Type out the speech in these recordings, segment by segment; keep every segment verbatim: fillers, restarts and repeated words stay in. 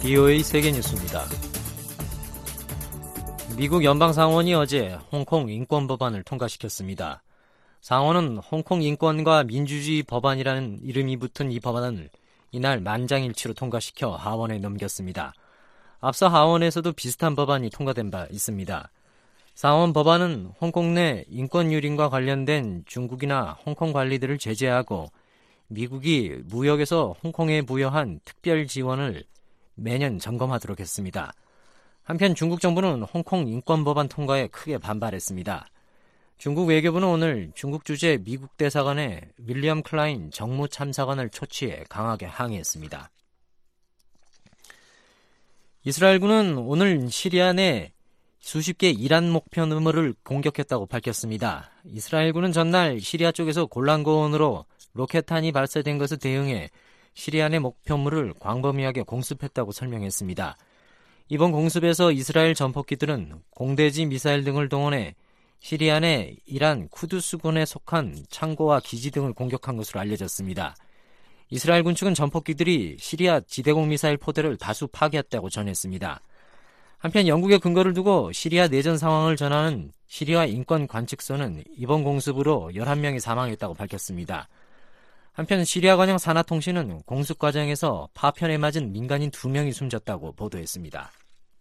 비오에이 세계뉴스입니다. 미국 연방상원이 어제 홍콩 인권법안을 통과시켰습니다. 상원은 홍콩 인권과 민주주의 법안이라는 이름이 붙은 이 법안을 이날 만장일치로 통과시켜 하원에 넘겼습니다. 앞서 하원에서도 비슷한 법안이 통과된 바 있습니다. 상원 법안은 홍콩 내 인권 유린과 관련된 중국이나 홍콩 관리들을 제재하고 미국이 무역에서 홍콩에 부여한 특별 지원을 매년 점검하도록 했습니다. 한편 중국 정부는 홍콩 인권법안 통과에 크게 반발했습니다. 중국 외교부는 오늘 중국 주재 미국 대사관에 윌리엄 클라인 정무 참사관을 초치해 강하게 항의했습니다. 이스라엘군은 오늘 시리아 내 수십 개 이란 목표물을 공격했다고 밝혔습니다. 이스라엘군은 전날 시리아 쪽에서 골란고원으로 로켓탄이 발사된 것에 대응해 시리아 내 목표물을 광범위하게 공습했다고 설명했습니다. 이번 공습에서 이스라엘 전폭기들은 공대지 미사일 등을 동원해 시리아 내 이란 쿠두스군에 속한 창고와 기지 등을 공격한 것으로 알려졌습니다. 이스라엘군 측은 전폭기들이 시리아 지대공 미사일 포대를 다수 파괴했다고 전했습니다. 한편 영국의 근거를 두고 시리아 내전 상황을 전하는 시리아 인권 관측소는 이번 공습으로 열한 명이 사망했다고 밝혔습니다. 한편 시리아 관영 산하통신은 공습 과정에서 파편에 맞은 민간인 두 명이 숨졌다고 보도했습니다.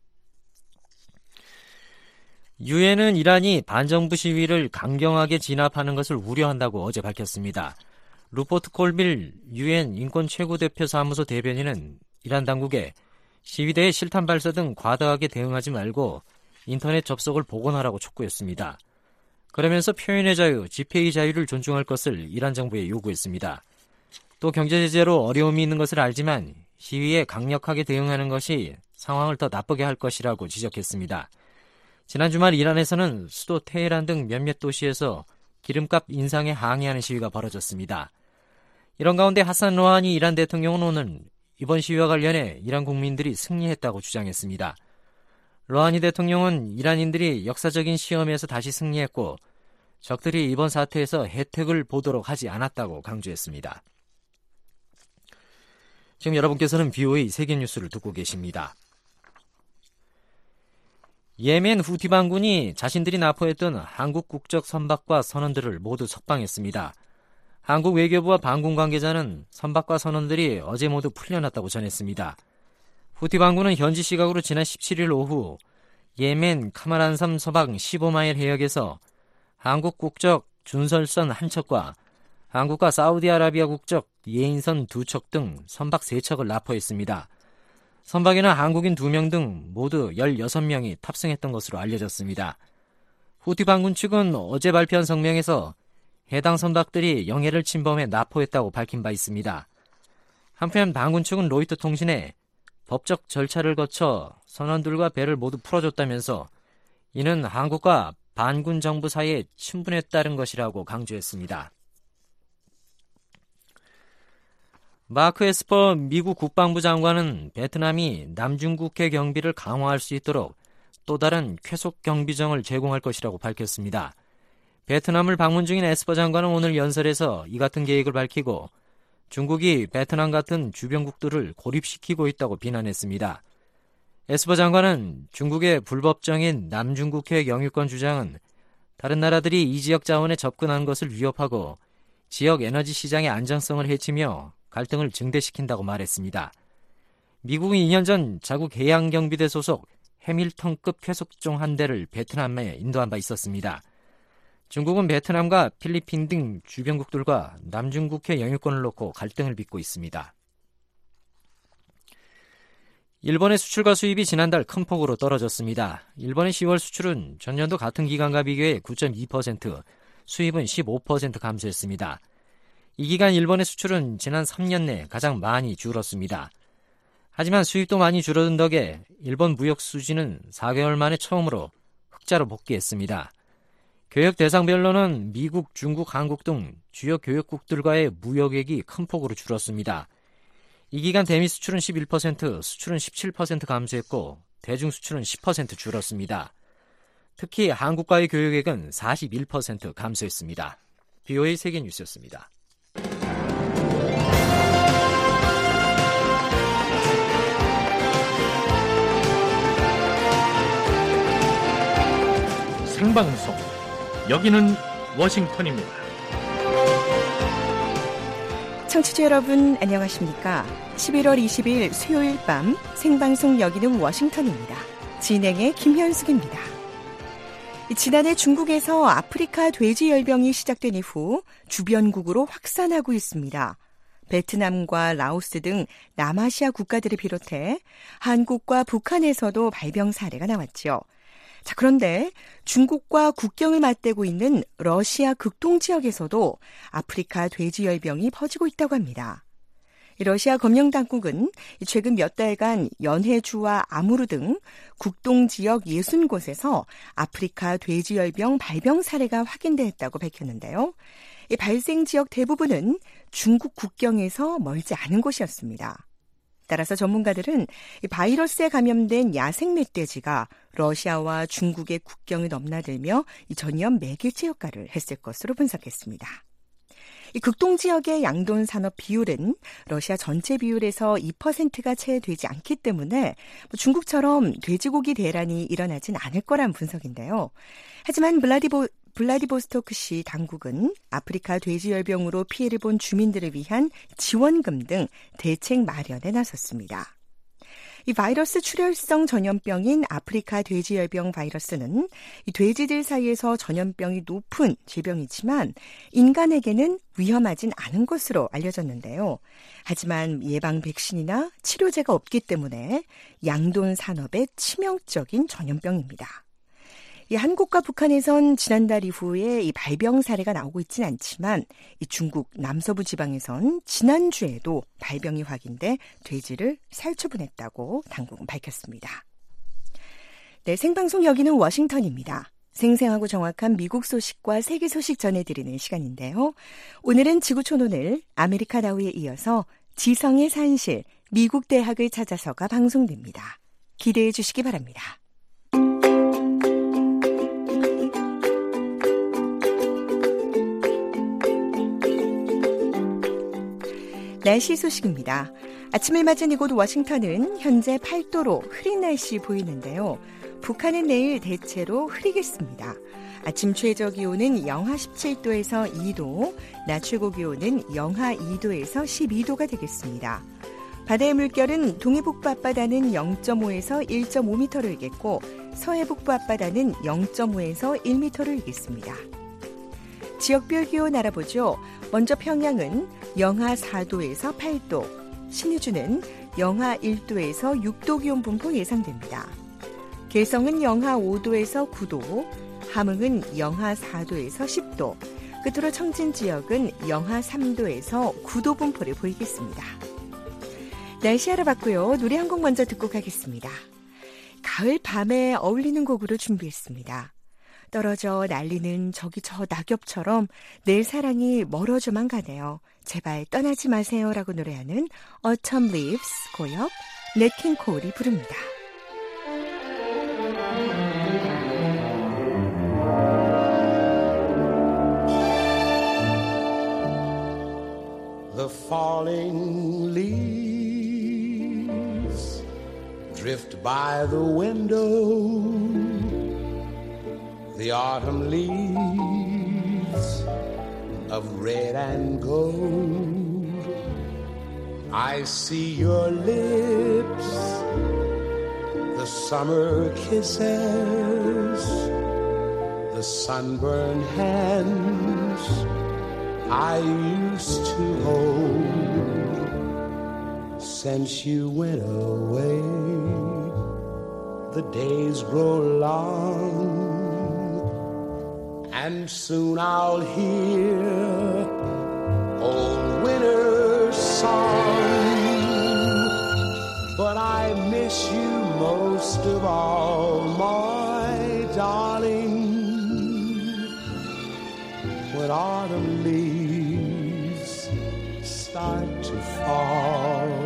유엔은 이란이 반정부 시위를 강경하게 진압하는 것을 우려한다고 어제 밝혔습니다. 루포트 콜빌 유엔 인권 최고대표 사무소 대변인은 이란 당국에 시위대의 실탄 발사 등 과다하게 대응하지 말고 인터넷 접속을 복원하라고 촉구했습니다. 그러면서 표현의 자유, 집회의 자유를 존중할 것을 이란 정부에 요구했습니다. 또 경제제재로 어려움이 있는 것을 알지만 시위에 강력하게 대응하는 것이 상황을 더 나쁘게 할 것이라고 지적했습니다. 지난 주말 이란에서는 수도 테헤란 등 몇몇 도시에서 기름값 인상에 항의하는 시위가 벌어졌습니다. 이런 가운데 하산 로하니 이란 대통령은 오늘 이번 시위와 관련해 이란 국민들이 승리했다고 주장했습니다. 로하니 대통령은 이란인들이 역사적인 시험에서 다시 승리했고 적들이 이번 사태에서 혜택을 보도록 하지 않았다고 강조했습니다. 지금 여러분께서는 비오에이 세계뉴스를 듣고 계십니다. 예멘 후티 반군이 자신들이 납포했던 한국 국적 선박과 선원들을 모두 석방했습니다. 한국 외교부와 반군 관계자는 선박과 선원들이 어제 모두 풀려났다고 전했습니다. 후티 반군은 현지 시각으로 지난 십칠일 오후 예멘 카마란섬 서방 십오 마일 해역에서 한국 국적 준설선 한 척과 한국과 사우디아라비아 국적 예인선 두 척 등 선박 세 척을 납포했습니다. 선박에는 한국인 두 명 등 모두 열여섯 명이 탑승했던 것으로 알려졌습니다. 후티 반군 측은 어제 발표한 성명에서 해당 선박들이 영해를 침범해 납포했다고 밝힌 바 있습니다. 한편 반군 측은 로이터 통신에 법적 절차를 거쳐 선원들과 배를 모두 풀어줬다면서 이는 한국과 반군 정부 사이의 친분에 따른 것이라고 강조했습니다. 마크 에스퍼 미국 국방부 장관은 베트남이 남중국해 경비를 강화할 수 있도록 또 다른 쾌속 경비정을 제공할 것이라고 밝혔습니다. 베트남을 방문 중인 에스퍼 장관은 오늘 연설에서 이 같은 계획을 밝히고 중국이 베트남 같은 주변국들을 고립시키고 있다고 비난했습니다. 에스퍼 장관은 중국의 불법정인 남중국해 영유권 주장은 다른 나라들이 이 지역 자원에 접근하는 것을 위협하고 지역 에너지 시장의 안정성을 해치며 갈등을 증대시킨다고 말했습니다. 미국은 이 년 전 자국 해양경비대 소속 해밀턴급 쾌속종 한 대를 베트남에 인도한 바 있었습니다. 중국은 베트남과 필리핀 등 주변국들과 남중국해 영유권을 놓고 갈등을 빚고 있습니다. 일본의 수출과 수입이 지난달 큰 폭으로 떨어졌습니다. 일본의 시월 수출은 전년도 같은 기간과 비교해 구 점 이 퍼센트, 수입은 십오 퍼센트 감소했습니다. 이 기간 일본의 수출은 지난 삼 년 내 가장 많이 줄었습니다. 하지만 수입도 많이 줄어든 덕에 일본 무역 수지는 사 개월 만에 처음으로 흑자로 복귀했습니다. 교역 대상별로는 미국, 중국, 한국 등 주요 교역국들과의 무역액이 큰 폭으로 줄었습니다. 이 기간 대미 수출은 십일 퍼센트, 수출은 십칠 퍼센트 감소했고 대중 수출은 십 퍼센트 줄었습니다. 특히 한국과의 교역액은 사십일 퍼센트 감소했습니다. 비오에이 세계뉴스였습니다. 생방송, 여기는 워싱턴입니다. 청취자 여러분 안녕하십니까? 십일월 이십일 수요일 밤 생방송 여기는 워싱턴입니다. 진행의 김현숙입니다. 지난해 중국에서 아프리카 돼지열병이 시작된 이후 주변국으로 확산하고 있습니다. 베트남과 라오스 등 남아시아 국가들을 비롯해 한국과 북한에서도 발병 사례가 나왔죠. 자, 그런데 중국과 국경을 맞대고 있는 러시아 극동 지역에서도 아프리카 돼지열병이 퍼지고 있다고 합니다. 러시아 검령당국은 최근 몇 달간 연해주와 아무르 등 국동 지역 예순 곳에서 아프리카 돼지열병 발병 사례가 확인됐다고 밝혔는데요. 이 발생 지역 대부분은 중국 국경에서 멀지 않은 곳이었습니다. 따라서 전문가들은 이 바이러스에 감염된 야생 멧돼지가 러시아와 중국의 국경을 넘나들며 이 전염 매개체 역할을 했을 것으로 분석했습니다. 이 극동 지역의 양돈 산업 비율은 러시아 전체 비율에서 이 퍼센트가 채 되지 않기 때문에 중국처럼 돼지고기 대란이 일어나진 않을 거란 분석인데요. 하지만 블라디보, 블라디보스토크시 당국은 아프리카 돼지열병으로 피해를 본 주민들을 위한 지원금 등 대책 마련에 나섰습니다. 이 바이러스 출혈성 전염병인 아프리카 돼지열병 바이러스는 이 돼지들 사이에서 전염병이 높은 질병이지만 인간에게는 위험하진 않은 것으로 알려졌는데요. 하지만 예방 백신이나 치료제가 없기 때문에 양돈 산업의 치명적인 전염병입니다. 이 한국과 북한에선 지난달 이후에 이 발병 사례가 나오고 있지는 않지만 이 중국 남서부 지방에선 지난주에도 발병이 확인돼 돼지를 살처분했다고 당국은 밝혔습니다. 네, 생방송 여기는 워싱턴입니다. 생생하고 정확한 미국 소식과 세계 소식 전해드리는 시간인데요. 오늘은 지구촌오늘 아메리카 나우에 이어서 지성의 산실 미국 대학을 찾아서가 방송됩니다. 기대해 주시기 바랍니다. 날씨 소식입니다. 아침을 맞은 이곳 워싱턴은 현재 팔 도로 흐린 날씨 보이는데요. 북한은 내일 대체로 흐리겠습니다. 아침 최저 기온은 영하 십칠 도에서 이 도, 낮 최고 기온은 영하 이 도에서 십이 도가 되겠습니다. 바다의 물결은 동해북부 앞바다는 영 점 오에서 일 점 오 미터를 일겠고 서해북부 앞바다는 영 점 오에서 일 미터를 일겠습니다. 지역별 기온 알아보죠. 먼저 평양은 영하 사 도에서 팔 도, 신의주는 영하 일 도에서 육 도 기온 분포 예상됩니다. 개성은 영하 오 도에서 구 도, 함흥은 영하 사 도에서 십 도, 끝으로 청진 지역은 영하 삼 도에서 구 도 분포를 보이겠습니다. 날씨 알아봤고요. 노래 한 곡 먼저 듣고 가겠습니다. 가을 밤에 어울리는 곡으로 준비했습니다. 떨어져 날리는 저기 저 낙엽처럼 내 사랑이 멀어져만 가네요. 제발 떠나지 마세요 라고 노래하는 Autumn Leaves 고역 넷 킹 콜이 부릅니다. The falling leaves drift by the window. The autumn leaves of red and gold. I see your lips, the summer kisses, the sunburned hands I used to hold. Since you went away, the days grow long, and soon I'll hear old winter's song. But I miss you most of all, my darling, when autumn leaves start to fall.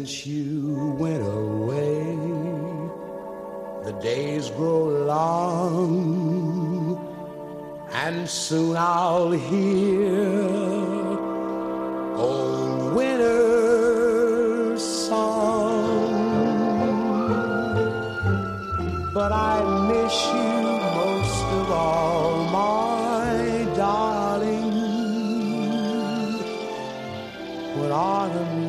since you went away, the days grow long, and soon I'll hear old winter's song. But I miss you most of all, my darling, when autumn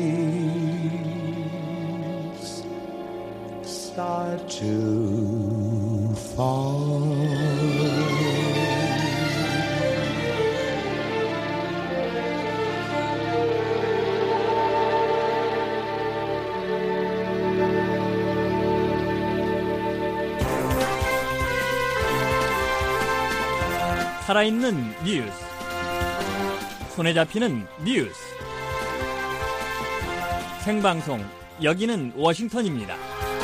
leaves start to fall. 살아있는 뉴스, 손에 잡히는 뉴스, 생방송, 여기는 워싱턴입니다.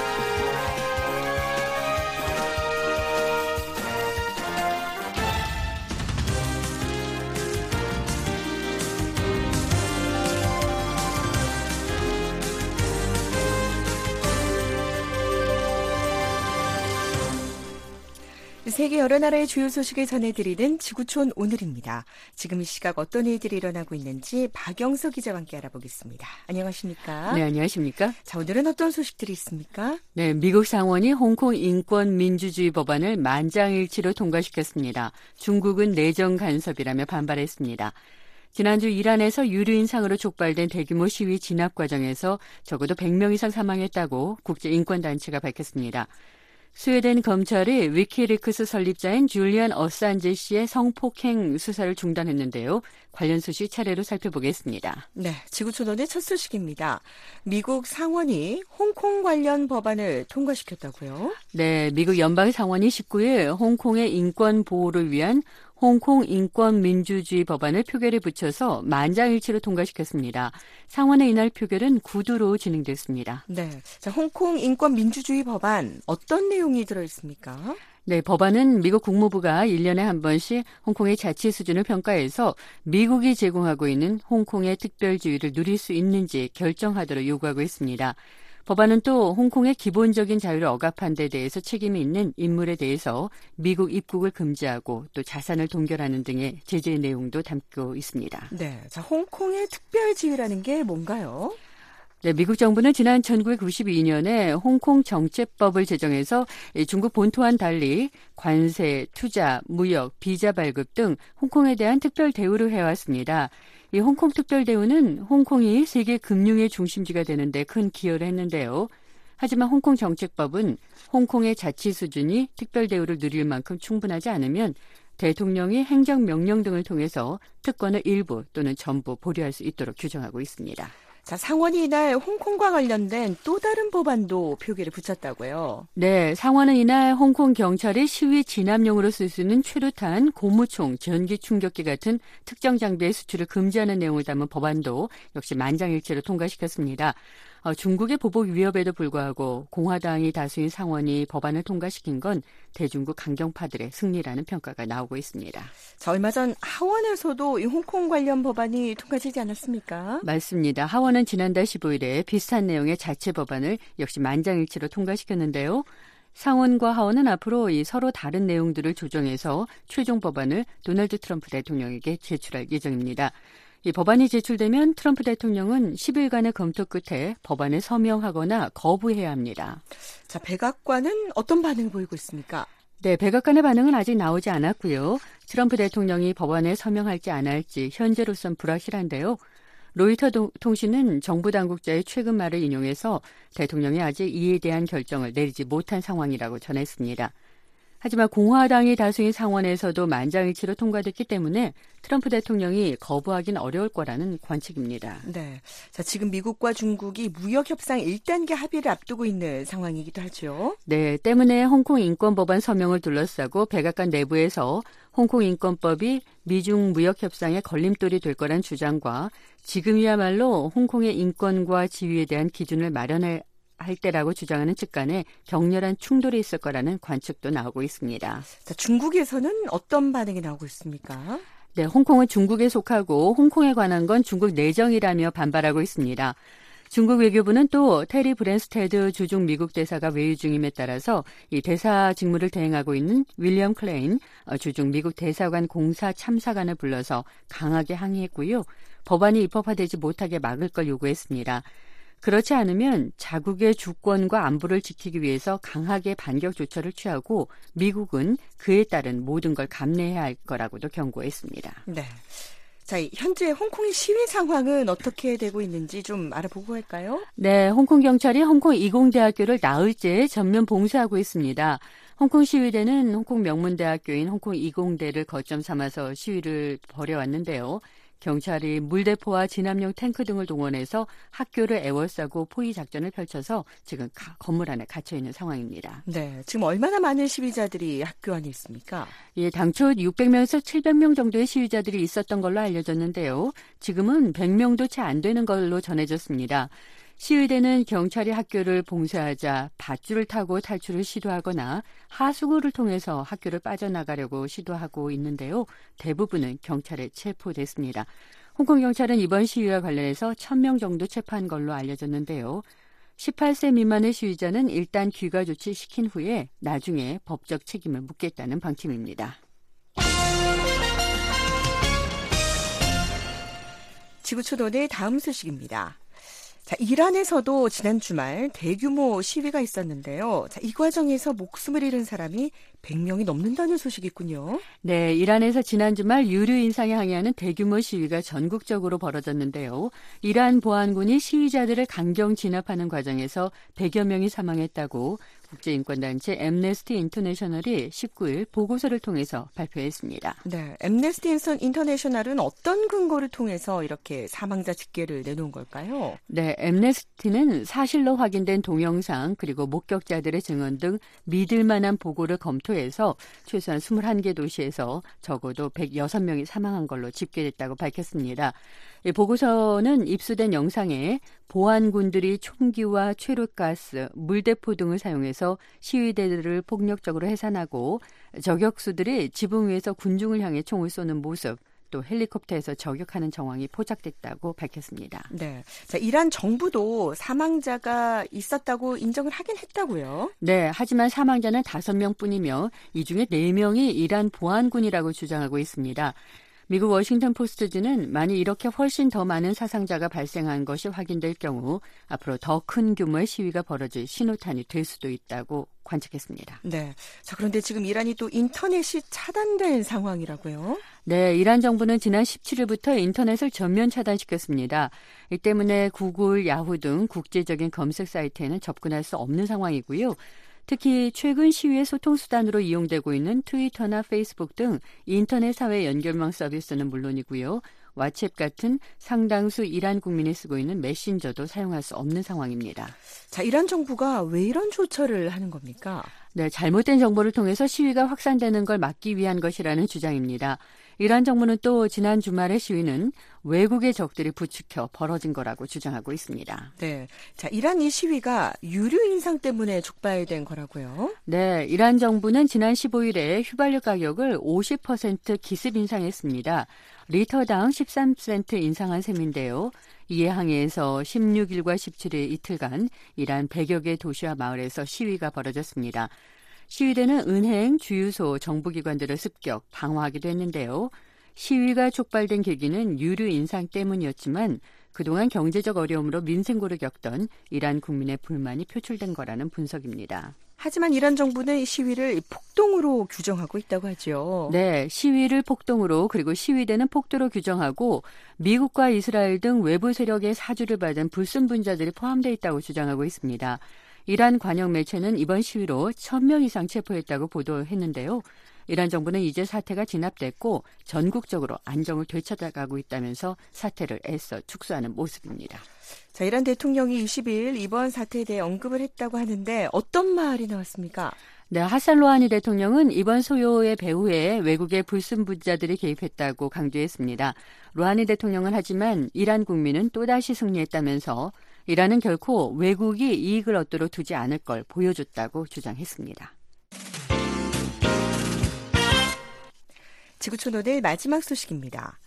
세계 여러 나라의 주요 소식을 전해드리는 지구촌 오늘입니다. 지금 이 시각 어떤 일들이 일어나고 있는지 박영석 기자와 함께 알아보겠습니다. 안녕하십니까? 네, 안녕하십니까? 자, 오늘은 어떤 소식들이 있습니까? 네, 미국 상원이 홍콩 인권 민주주의 법안을 만장일치로 통과시켰습니다. 중국은 내정 간섭이라며 반발했습니다. 지난주 이란에서 유류인상으로 촉발된 대규모 시위 진압 과정에서 적어도 백 명 이상 사망했다고 국제인권단체가 밝혔습니다. 스웨덴 검찰이 위키리크스 설립자인 줄리안 어산제 씨의 성폭행 수사를 중단했는데요. 관련 소식 차례로 살펴보겠습니다. 네, 지구촌원의 첫 소식입니다. 미국 상원이 홍콩 관련 법안을 통과시켰다고요? 네, 미국 연방상원이 십구 일 홍콩의 인권 보호를 위한 홍콩 인권 민주주의 법안을 표결에 붙여서 만장일치로 통과시켰습니다. 상원의 이날 표결은 구 두로 진행됐습니다. 네, 자, 홍콩 인권 민주주의 법안 어떤 내용이 들어있습니까? 네, 법안은 미국 국무부가 일 년에 한 번씩 홍콩의 자치 수준을 평가해서 미국이 제공하고 있는 홍콩의 특별주의를 누릴 수 있는지 결정하도록 요구하고 있습니다. 법안은 또 홍콩의 기본적인 자유를 억압한 데 대해서 책임이 있는 인물에 대해서 미국 입국을 금지하고 또 자산을 동결하는 등의 제재 내용도 담고 있습니다. 네, 자, 홍콩의 특별지위라는 게 뭔가요? 네, 미국 정부는 지난 천구백구십이 년에 홍콩 정책법을 제정해서 중국 본토와는 달리 관세, 투자, 무역, 비자 발급 등 홍콩에 대한 특별 대우를 해왔습니다. 이 홍콩 특별 대우는 홍콩이 세계 금융의 중심지가 되는 데 큰 기여를 했는데요. 하지만 홍콩 정책법은 홍콩의 자치 수준이 특별 대우를 누릴 만큼 충분하지 않으면 대통령이 행정명령 등을 통해서 특권을 일부 또는 전부 보류할 수 있도록 규정하고 있습니다. 자, 상원이 이날 홍콩과 관련된 또 다른 법안도 표결에 붙였다고요? 네, 상원은 이날 홍콩 경찰이 시위 진압용으로 쓸 수 있는 최루탄, 고무총, 전기 충격기 같은 특정 장비의 수출을 금지하는 내용을 담은 법안도 역시 만장일치로 통과시켰습니다. 어, 중국의 보복 위협에도 불구하고 공화당이 다수인 상원이 법안을 통과시킨 건 대중국 강경파들의 승리라는 평가가 나오고 있습니다. 자, 얼마 전 하원에서도 이 홍콩 관련 법안이 통과되지 않았습니까? 맞습니다. 하원은 지난달 십오 일에 비슷한 내용의 자체 법안을 역시 만장일치로 통과시켰는데요. 상원과 하원은 앞으로 이 서로 다른 내용들을 조정해서 최종 법안을 도널드 트럼프 대통령에게 제출할 예정입니다. 이 법안이 제출되면 트럼프 대통령은 십 일간의 검토 끝에 법안을 서명하거나 거부해야 합니다. 자, 백악관은 어떤 반응을 보이고 있습니까? 네, 백악관의 반응은 아직 나오지 않았고요. 트럼프 대통령이 법안에 서명할지 안 할지 현재로선 불확실한데요. 로이터 통신은 정부 당국자의 최근 말을 인용해서 대통령이 아직 이에 대한 결정을 내리지 못한 상황이라고 전했습니다. 하지만 공화당이 다수인 상원에서도 만장일치로 통과됐기 때문에 트럼프 대통령이 거부하긴 어려울 거라는 관측입니다. 네, 자, 지금 미국과 중국이 무역 협상 일 단계 합의를 앞두고 있는 상황이기도 하죠. 네, 때문에 홍콩 인권법안 서명을 둘러싸고 백악관 내부에서 홍콩 인권법이 미중 무역 협상의 걸림돌이 될 거란 주장과 지금이야말로 홍콩의 인권과 지위에 대한 기준을 마련할 할 때라고 주장하는 측 간에 격렬한 충돌이 있을 거라는 관측도 나오고 있습니다. 자, 중국에서는 어떤 반응이 나오고 있습니까? 네, 홍콩은 중국에 속하고 홍콩에 관한 건 중국 내정이라며 반발하고 있습니다. 중국 외교부는 또 테리 브랜스테드 주중 미국 대사가 외유 중임에 따라서 이 대사 직무를 대행하고 있는 윌리엄 클레인 주중 미국 대사관 공사 참사관을 불러서 강하게 항의했고요. 법안이 입법화되지 못하게 막을 걸 요구했습니다. 그렇지 않으면 자국의 주권과 안보를 지키기 위해서 강하게 반격 조처를 취하고 미국은 그에 따른 모든 걸 감내해야 할 거라고도 경고했습니다. 네. 자, 현재 홍콩의 시위 상황은 어떻게 되고 있는지 좀 알아보고 할까요? 네, 홍콩 경찰이 홍콩 이공대학교를 나흘째 전면 봉쇄하고 있습니다. 홍콩 시위대는 홍콩 명문대학교인 홍콩 이공대를 거점 삼아서 시위를 벌여왔는데요. 경찰이 물대포와 진압용 탱크 등을 동원해서 학교를 에워싸고 포위 작전을 펼쳐서 지금 가, 건물 안에 갇혀 있는 상황입니다. 네, 지금 얼마나 많은 시위자들이 학교 안에 있습니까? 예, 당초 육백 명에서 칠백 명 정도의 시위자들이 있었던 걸로 알려졌는데요. 지금은 백 명도 채 안 되는 걸로 전해졌습니다. 시위대는 경찰이 학교를 봉쇄하자 밧줄을 타고 탈출을 시도하거나 하수구를 통해서 학교를 빠져나가려고 시도하고 있는데요. 대부분은 경찰에 체포됐습니다. 홍콩 경찰은 이번 시위와 관련해서 천 명 정도 체포한 걸로 알려졌는데요. 십팔 세 미만의 시위자는 일단 귀가 조치 시킨 후에 나중에 법적 책임을 묻겠다는 방침입니다. 지구촌오늘 다음 소식입니다. 자, 이란에서도 지난 주말 대규모 시위가 있었는데요. 자, 이 과정에서 목숨을 잃은 사람이 백 명이 넘는다는 소식이 있군요. 네, 이란에서 지난 주말 유류 인상에 항의하는 대규모 시위가 전국적으로 벌어졌는데요. 이란 보안군이 시위자들을 강경 진압하는 과정에서 백여 명이 사망했다고 국제인권단체 엠네스티 인터내셔널이 십구 일 보고서를 통해서 발표했습니다. 네, 엠네스티 인터내셔널은 어떤 근거를 통해서 이렇게 사망자 집계를 내놓은 걸까요? 네, 엠네스티는 사실로 확인된 동영상 그리고 목격자들의 증언 등 믿을 만한 보고를 검토해서 최소한 이십일 개 도시에서 적어도 백육 명이 사망한 걸로 집계됐다고 밝혔습니다. 이 보고서는 입수된 영상에 보안군들이 총기와 최루가스, 물대포 등을 사용해서 시위대들을 폭력적으로 해산하고 저격수들이 지붕 위에서 군중을 향해 총을 쏘는 모습, 또 헬리콥터에서 저격하는 정황이 포착됐다고 밝혔습니다. 네, 자, 이란 정부도 사망자가 있었다고 인정을 하긴 했다고요? 네, 하지만 사망자는 다섯 명뿐이며 이 중에 네 명이 이란 보안군이라고 주장하고 있습니다. 미국 워싱턴 포스트지는 만일 이렇게 훨씬 더 많은 사상자가 발생한 것이 확인될 경우 앞으로 더 큰 규모의 시위가 벌어질 신호탄이 될 수도 있다고 관측했습니다. 네. 자, 그런데 지금 이란이 또 인터넷이 차단된 상황이라고요? 네, 이란 정부는 지난 십칠 일부터 인터넷을 전면 차단시켰습니다. 이 때문에 구글, 야후 등 국제적인 검색 사이트에는 접근할 수 없는 상황이고요. 특히 최근 시위의 소통수단으로 이용되고 있는 트위터나 페이스북 등 인터넷 사회 연결망 서비스는 물론이고요. 왓츠앱 같은 상당수 이란 국민이 쓰고 있는 메신저도 사용할 수 없는 상황입니다. 자, 이란 정부가 왜 이런 조처를 하는 겁니까? 네, 잘못된 정보를 통해서 시위가 확산되는 걸 막기 위한 것이라는 주장입니다. 이란 정부는 또 지난 주말의 시위는 외국의 적들이 부추겨 벌어진 거라고 주장하고 있습니다. 네, 자, 이란 이 시위가 유류 인상 때문에 촉발된 거라고요? 네, 이란 정부는 지난 십오 일에 휘발유 가격을 오십 퍼센트 기습 인상했습니다. 리터당 십삼 센트 인상한 셈인데요. 이에 항의해서 십육 일과 십칠 일 이틀간 이란 백여 개 도시와 마을에서 시위가 벌어졌습니다. 시위대는 은행, 주유소, 정부기관들을 습격, 방어하기도 했는데요. 시위가 촉발된 계기는 유류 인상 때문이었지만 그동안 경제적 어려움으로 민생고를 겪던 이란 국민의 불만이 표출된 거라는 분석입니다. 하지만 이란 정부는 이 시위를 폭동으로 규정하고 있다고 하죠. 네, 시위를 폭동으로 그리고 시위대는 폭도로 규정하고 미국과 이스라엘 등 외부 세력의 사주를 받은 불순분자들이 포함되어 있다고 주장하고 있습니다. 이란 관영 매체는 이번 시위로 천 명 이상 체포했다고 보도했는데요. 이란 정부는 이제 사태가 진압됐고 전국적으로 안정을 되찾아가고 있다면서 사태를 애써 축소하는 모습입니다. 자, 이란 대통령이 이십 일 이번 사태에 대해 언급을 했다고 하는데 어떤 말이 나왔습니까? 네, 하산 로하니 대통령은 이번 소요의 배후에 외국의 불순분자들이 개입했다고 강조했습니다. 로하니 대통령은 하지만 이란 국민은 또다시 승리했다면서 이란은 결코 외국이 이익을 얻도록 두지 않을 걸 보여줬다고 주장했습니다. 지구촌 오늘 마지막 소식입니다.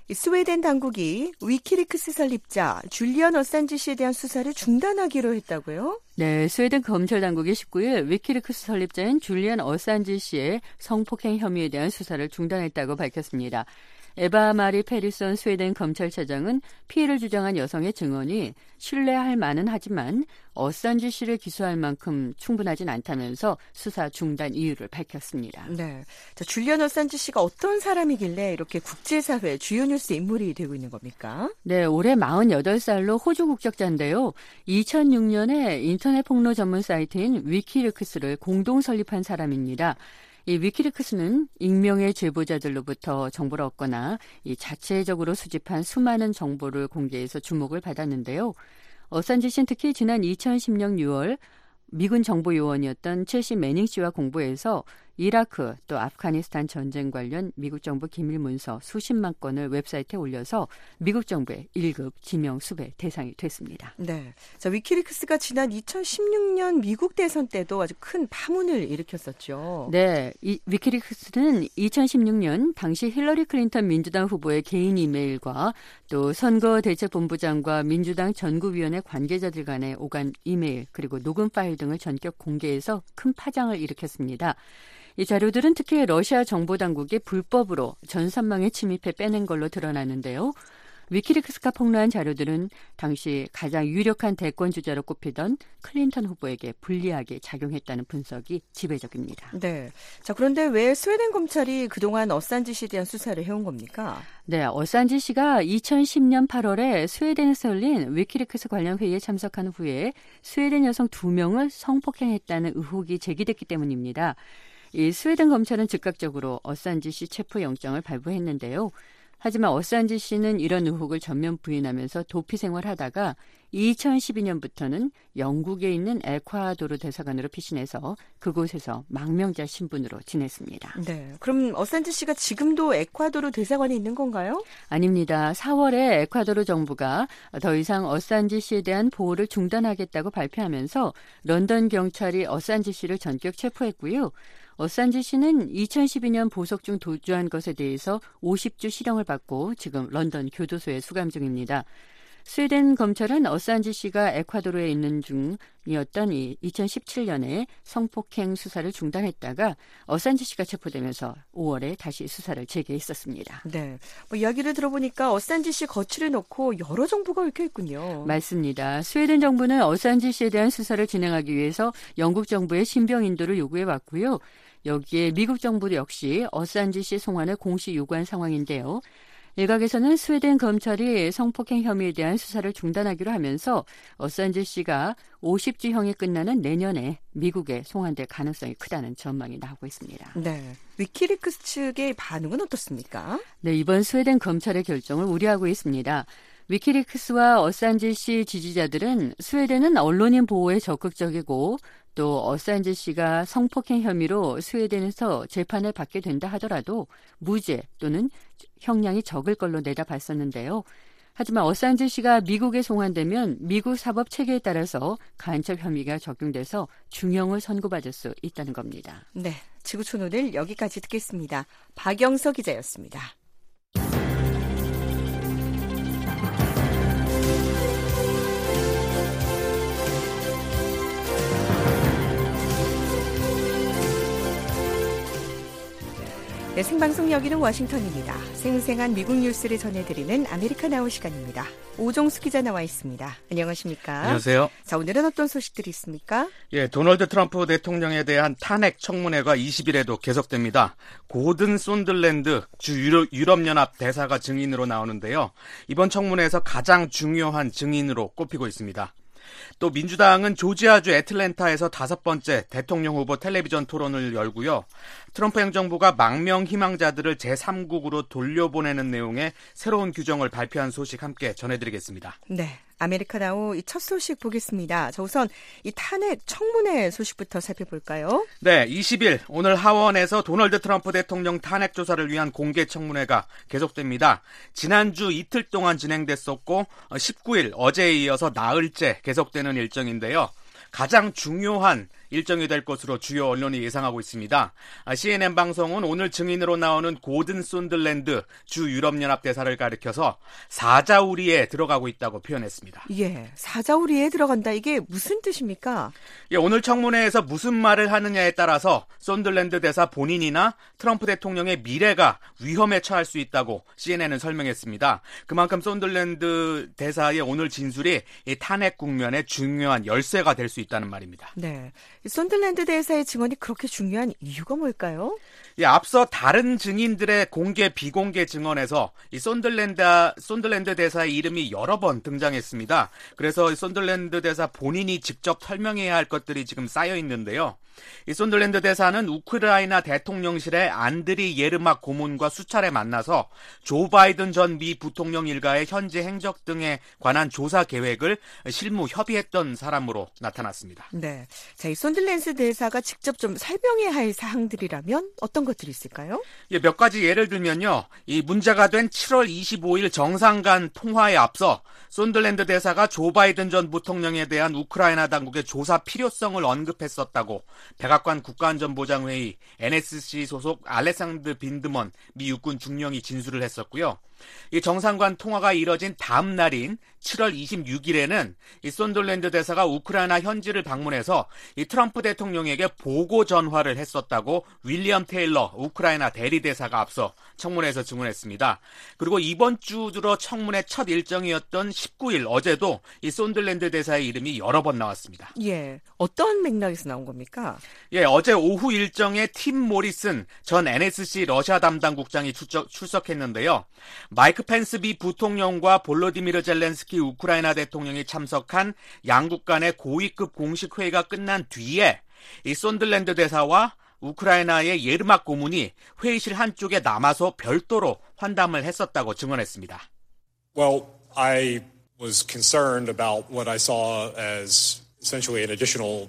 스웨덴 당국이 위키리크스 설립자 줄리언 어산지 씨에 대한 수사를 중단하기로 했다고요? 네, 스웨덴 검찰 당국이 십구 일 위키리크스 설립자인 줄리언 어산지 씨의 성폭행 혐의에 대한 수사를 중단했다고 밝혔습니다. 에바 마리 페리선 스웨덴 검찰차장은 피해를 주장한 여성의 증언이 신뢰할 만은 하지만 어산지 씨를 기소할 만큼 충분하진 않다면서 수사 중단 이유를 밝혔습니다. 네, 자, 줄리언 어산지 씨가 어떤 사람이길래 이렇게 국제사회 주요 뉴스 인물이 되고 있는 겁니까? 네, 올해 마흔여덟 살로 호주 국적자인데요. 이천육 년에 인터넷 폭로 전문 사이트인 위키리크스를 공동 설립한 사람입니다. 이 위키리크스는 익명의 제보자들로부터 정보를 얻거나 이 자체적으로 수집한 수많은 정보를 공개해서 주목을 받았는데요. 어산지 씨는 특히 지난 이천십 년 유월 미군 정보요원이었던 첼시 매닝 씨와 공부해서 이라크 또 아프가니스탄 전쟁 관련 미국 정부 기밀 문서 수십만 건을 웨브사이트에 올려서 미국 정부의 일 급 지명 수배 대상이 됐습니다. 네, 자, 위키리크스가 지난 이천십육 년 미국 대선 때도 아주 큰 파문을 일으켰었죠. 네, 이 위키리크스는 이천십육 년 당시 힐러리 클린턴 민주당 후보의 개인 이메일과 또 선거대책본부장과 민주당 전구위원회 관계자들 간의 오간 이메일 그리고 녹음 파일 등을 전격 공개해서 큰 파장을 일으켰습니다. 이 자료들은 특히 러시아 정보당국이 불법으로 전산망에 침입해 빼낸 걸로 드러나는데요. 위키리크스가 폭로한 자료들은 당시 가장 유력한 대권 주자로 꼽히던 클린턴 후보에게 불리하게 작용했다는 분석이 지배적입니다. 네. 자, 그런데 왜 스웨덴 검찰이 그동안 어산지 씨에 대한 수사를 해온 겁니까? 네, 어산지 씨가 이천십 년 팔월에 스웨덴에서 열린 위키리크스 관련 회의에 참석한 후에 스웨덴 여성 두 명을 성폭행했다는 의혹이 제기됐기 때문입니다. 이 스웨덴 검찰은 즉각적으로 어산지 씨 체포 영장을 발부했는데요. 하지만 어산지 씨는 이런 의혹을 전면 부인하면서 도피 생활하다가 이천십이 년부터는 영국에 있는 에콰도르 대사관으로 피신해서 그곳에서 망명자 신분으로 지냈습니다. 네, 그럼 어산지 씨가 지금도 에콰도르 대사관에 있는 건가요? 아닙니다. 사월에 에콰도르 정부가 더 이상 어산지 씨에 대한 보호를 중단하겠다고 발표하면서 런던 경찰이 어산지 씨를 전격 체포했고요. 어산지 씨는 이천십이 년 보석 중 도주한 것에 대해서 오십 주 실형을 받고 지금 런던 교도소에 수감 중입니다. 스웨덴 검찰은 어산지 씨가 에콰도르에 있는 중이었던 이 이천십칠 년에 성폭행 수사를 중단했다가 어산지 씨가 체포되면서 오월에 다시 수사를 재개했었습니다. 네, 뭐 이야기를 들어보니까 어산지 씨 거취를 놓고 여러 정보가 얽혀 있군요. 맞습니다. 스웨덴 정부는 어산지 씨에 대한 수사를 진행하기 위해서 영국 정부의 신병 인도를 요구해왔고요. 여기에 미국 정부도 역시 어산지 씨 송환을 공식 요구한 상황인데요. 일각에서는 스웨덴 검찰이 성폭행 혐의에 대한 수사를 중단하기로 하면서 어산지 씨가 오십 주형이 끝나는 내년에 미국에 송환될 가능성이 크다는 전망이 나오고 있습니다. 네, 위키리크스 측의 반응은 어떻습니까? 네, 이번 스웨덴 검찰의 결정을 우려하고 있습니다. 위키리크스와 어산지 씨 지지자들은 스웨덴은 언론인 보호에 적극적이고 또 어산지 씨가 성폭행 혐의로 스웨덴에서 재판을 받게 된다 하더라도 무죄 또는 형량이 적을 걸로 내다봤었는데요. 하지만 어산지 씨가 미국에 송환되면 미국 사법 체계에 따라서 간첩 혐의가 적용돼서 중형을 선고받을 수 있다는 겁니다. 네, 지구촌 오늘 여기까지 듣겠습니다. 박영서 기자였습니다. 네, 생방송 여기는 워싱턴입니다. 생생한 미국 뉴스를 전해드리는 아메리카나우 시간입니다. 오종수 기자 나와 있습니다. 안녕하십니까? 안녕하세요. 자, 오늘은 어떤 소식들이 있습니까? 예, 도널드 트럼프 대통령에 대한 탄핵 청문회가 이십 일에도 계속됩니다. 고든 손들랜드 주 유럽, 유럽연합 대사가 증인으로 나오는데요. 이번 청문회에서 가장 중요한 증인으로 꼽히고 있습니다. 또 민주당은 조지아주 애틀랜타에서 다섯 번째 대통령 후보 텔레비전 토론을 열고요. 트럼프 행정부가 망명 희망자들을 제삼국으로 돌려보내는 내용의 새로운 규정을 발표한 소식 함께 전해드리겠습니다. 네, 아메리카나우 이 첫 소식 보겠습니다. 자, 우선 이 탄핵 청문회 소식부터 살펴볼까요? 네, 이십 일 오늘 하원에서 도널드 트럼프 대통령 탄핵 조사를 위한 공개 청문회가 계속됩니다. 지난주 이틀 동안 진행됐었고 십구 일 어제에 이어서 나흘째 계속되는 일정인데요. 가장 중요한 일정이 될 것으로 주요 언론이 예상하고 있습니다. 씨엔엔 방송은 오늘 증인으로 나오는 고든 손들랜드 주 유럽연합 대사를 가리켜서 사자우리에 들어가고 있다고 표현했습니다. 예, 사자우리에 들어간다. 이게 무슨 뜻입니까? 예, 오늘 청문회에서 무슨 말을 하느냐에 따라서 손들랜드 대사 본인이나 트럼프 대통령의 미래가 위험에 처할 수 있다고 씨엔엔은 설명했습니다. 그만큼 손들랜드 대사의 오늘 진술이 이 탄핵 국면에 중요한 열쇠가 될 수 있다는 말입니다. 네, 손들랜드 대사의 증언이 그렇게 중요한 이유가 뭘까요? 예, 앞서 다른 증인들의 공개 비공개 증언에서 이 손들랜드 손들랜드 대사의 이름이 여러 번 등장했습니다. 그래서 손들랜드 대사 본인이 직접 설명해야 할 것들이 지금 쌓여 있는데요. 이 손들랜드 대사는 우크라이나 대통령실의 안드리 예르막 고문과 수차례 만나서 조 바이든 전 미 부통령 일가의 현지 행적 등에 관한 조사 계획을 실무 협의했던 사람으로 나타났습니다. 네, 자, 이 손들랜드 대사가 직접 좀 설명해야 할 사항들이라면 어떤 것들이 있을까요? 예, 몇 가지 예를 들면요. 이 문제가 된 칠월 이십오일 정상 간 통화에 앞서 손들랜드 대사가 조 바이든 전 부통령에 대한 우크라이나 당국의 조사 필요성을 언급했었다고 백악관 국가안전보장회의 엔에스씨 소속 알렉산드 빈드먼 미 육군 중령이 진술을 했었고요. 이 정상 간 통화가 이뤄진 다음 날인 칠월 이십육일에는 이 손들랜드 대사가 우크라이나 현지를 방문해서 이 트럼프 대통령에게 보고 전화를 했었다고 윌리엄 테일러 우크라이나 대리대사가 앞서 청문회에서 증언했습니다. 그리고 이번 주 들어 청문회 첫 일정이었던 십구일 어제도 이 손들랜드 대사의 이름이 여러 번 나왔습니다. 예, 어떤 맥락에서 나온 겁니까? 예, 어제 오후 일정에 팀 모리슨 전 엔에스씨 러시아 담당 국장이 출석, 출석했는데요. 마이크 펜스 미 부통령과 볼로디미르 젤렌스키 우크라이나 대통령이 참석한 양국 간의 고위급 공식 회의가 끝난 뒤에 이 손들랜드 대사와 우크라이나의 예르막 고문이 회의실 한쪽에 남아서 별도로 환담을 했었다고 증언했습니다. Well, I was concerned about what I saw as essentially an additional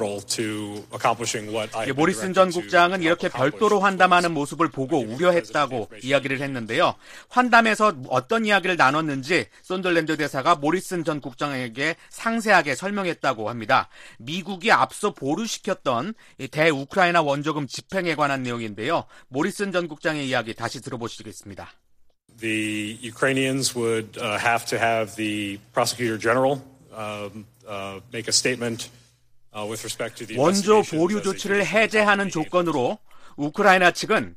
예, 모리슨 전 국장은 이렇게 별도로 환담하는 모습을 보고 우려했다고 이야기를 했는데요. 환담에서 어떤 이야기를 나눴는지 손들랜드 대사가 모리슨 전 국장에게 상세하게 설명했다고 합니다. 미국이 앞서 보류시켰던 대우크라이나 원조금 집행에 관한 내용인데요. 모리슨 전 국장의 이야기 다시 들어보시겠습니다. The Ukrainians would uh, have to have the prosecutor general um, uh, make a statement. 원조 보류 조치를 해제하는 조건으로 우크라이나 측은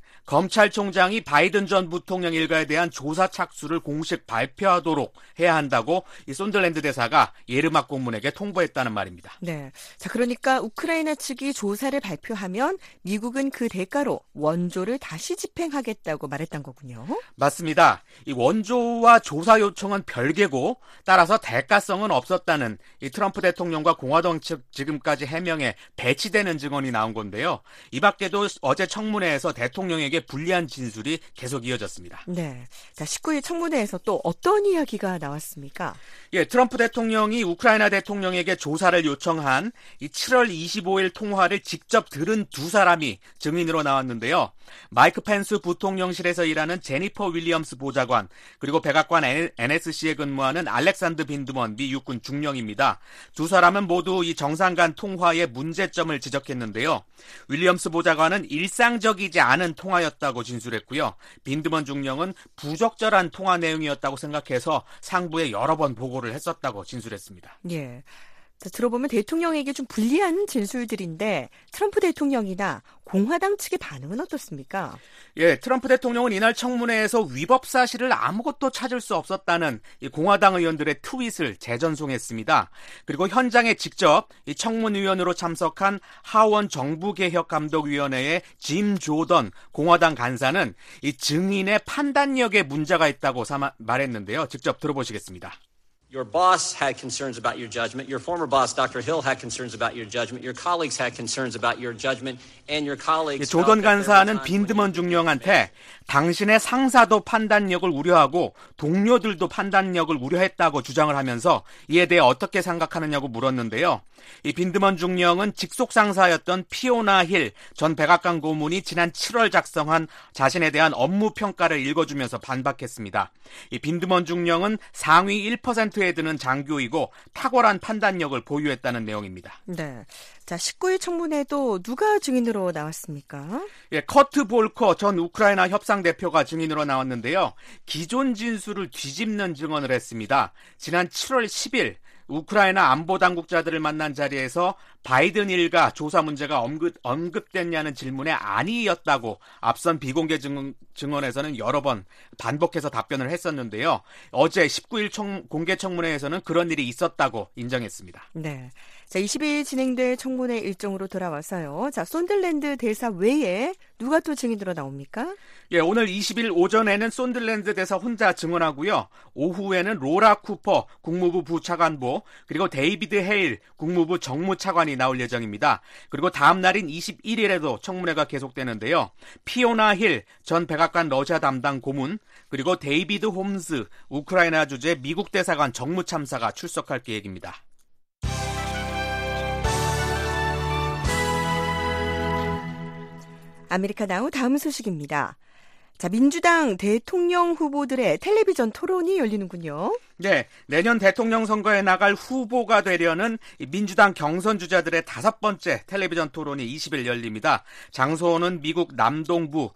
검찰총장이 바이든 전 부통령 일가에 대한 조사 착수를 공식 발표하도록 해야 한다고 이 손들랜드 대사가 예르막 고문에게 통보했다는 말입니다. 네, 자 그러니까 우크라이나 측이 조사를 발표하면 미국은 그 대가로 원조를 다시 집행하겠다고 말했던 거군요. 맞습니다. 이 원조와 조사 요청은 별개고 따라서 대가성은 없었다는 이 트럼프 대통령과 공화당 측 지금까지 해명에 배치되는 증언이 나온 건데요. 이 밖에도 어제 청문회에서 대통령에게 불리한 진술이 계속 이어졌습니다. 네, 자 십구일 청문회에서 또 어떤 이야기가 나왔습니까? 예, 트럼프 대통령이 우크라이나 대통령에게 조사를 요청한 이 칠월 이십오일 통화를 직접 들은 두 사람이 증인으로 나왔는데요. 마이크 펜스 부통령실에서 일하는 제니퍼 윌리엄스 보좌관 그리고 백악관 엔에스씨에 근무하는 알렉산드 빈드먼 미 육군 중령입니다. 두 사람은 모두 이 정상 간 통화의 문제점을 지적했는데요. 윌리엄스 보좌관은 일상적이지 않은 통화였다고 진술했고요. 빈드먼 중령은 부적절한 통화 내용이었다고 생각해서 상부에 여러 번 보고를 했었다고 진술했습니다. 예. 자, 들어보면 대통령에게 좀 불리한 진술들인데 트럼프 대통령이나 공화당 측의 반응은 어떻습니까? 예, 트럼프 대통령은 이날 청문회에서 위법 사실을 아무것도 찾을 수 없었다는 이 공화당 의원들의 트윗을 재전송했습니다. 그리고 현장에 직접 이 청문위원으로 참석한 하원 정부개혁감독위원회의 짐 조던 공화당 간사는 이 증인의 판단력에 문제가 있다고 삼아, 말했는데요. 직접 들어보시겠습니다. Your boss had concerns about your judgment. Your former boss, Doctor Hill, had concerns about your judgment. Your colleagues had concerns about your judgment. And your colleagues... 조던 간사는 빈드먼 중령한테 당신의 상사도 판단력을 우려하고 동료들도 판단력을 우려했다고 주장을 하면서 이에 대해 어떻게 생각하느냐고 물었는데요. 이 빈드먼 중령은 직속 상사였던 피오나 힐 전 백악관 고문이 지난 칠월 작성한 자신에 대한 업무 평가를 읽어주면서 반박했습니다. 이 빈드먼 중령은 상위 일 퍼센트 프론트에 드는 장교이고 탁월한 판단력을 보유했다는 내용입니다. 네. 자, 십구 일 청문회도 누가 증인으로 나왔습니까? 예, 커트 볼커 전 우크라이나 협상 대표가 증인으로 나왔는데요. 기존 진술을 뒤집는 증언을 했습니다. 지난 칠월 십일 우크라이나 안보 당국자들을 만난 자리에서 바이든 일가 조사 문제가 언급, 언급됐냐는 질문에 아니었다고 앞선 비공개 증언, 증언에서는 여러 번 반복해서 답변을 했었는데요. 어제 십구 일 청, 공개 청문회에서는 그런 일이 있었다고 인정했습니다. 네. 자, 이십 일 진행될 청문회 일정으로 돌아와서요. 자, 손들랜드 대사 외에 누가 또 증인으로 나옵니까? 예, 오늘 이십 일 오전에는 손들랜드 대사 혼자 증언하고요. 오후에는 로라 쿠퍼 국무부 부차관보 그리고 데이비드 헤일 국무부 정무차관이 나올 예정입니다. 그리고 다음 날인 이십일 일에도 청문회가 계속되는데요. 피오나 힐 전 백악관 러시아 담당 고문 그리고 데이비드 홈스 우크라이나 주재 미국 대사관 정무참사가 출석할 계획입니다. 아메리카 나우 다음 소식입니다. 자, 민주당 대통령 후보들의 텔레비전 토론이 열리는군요. 네, 내년 대통령 선거에 나갈 후보가 되려는 민주당 경선 주자들의 다섯 번째 텔레비전 토론이 이십 일 열립니다. 장소는 미국 남동부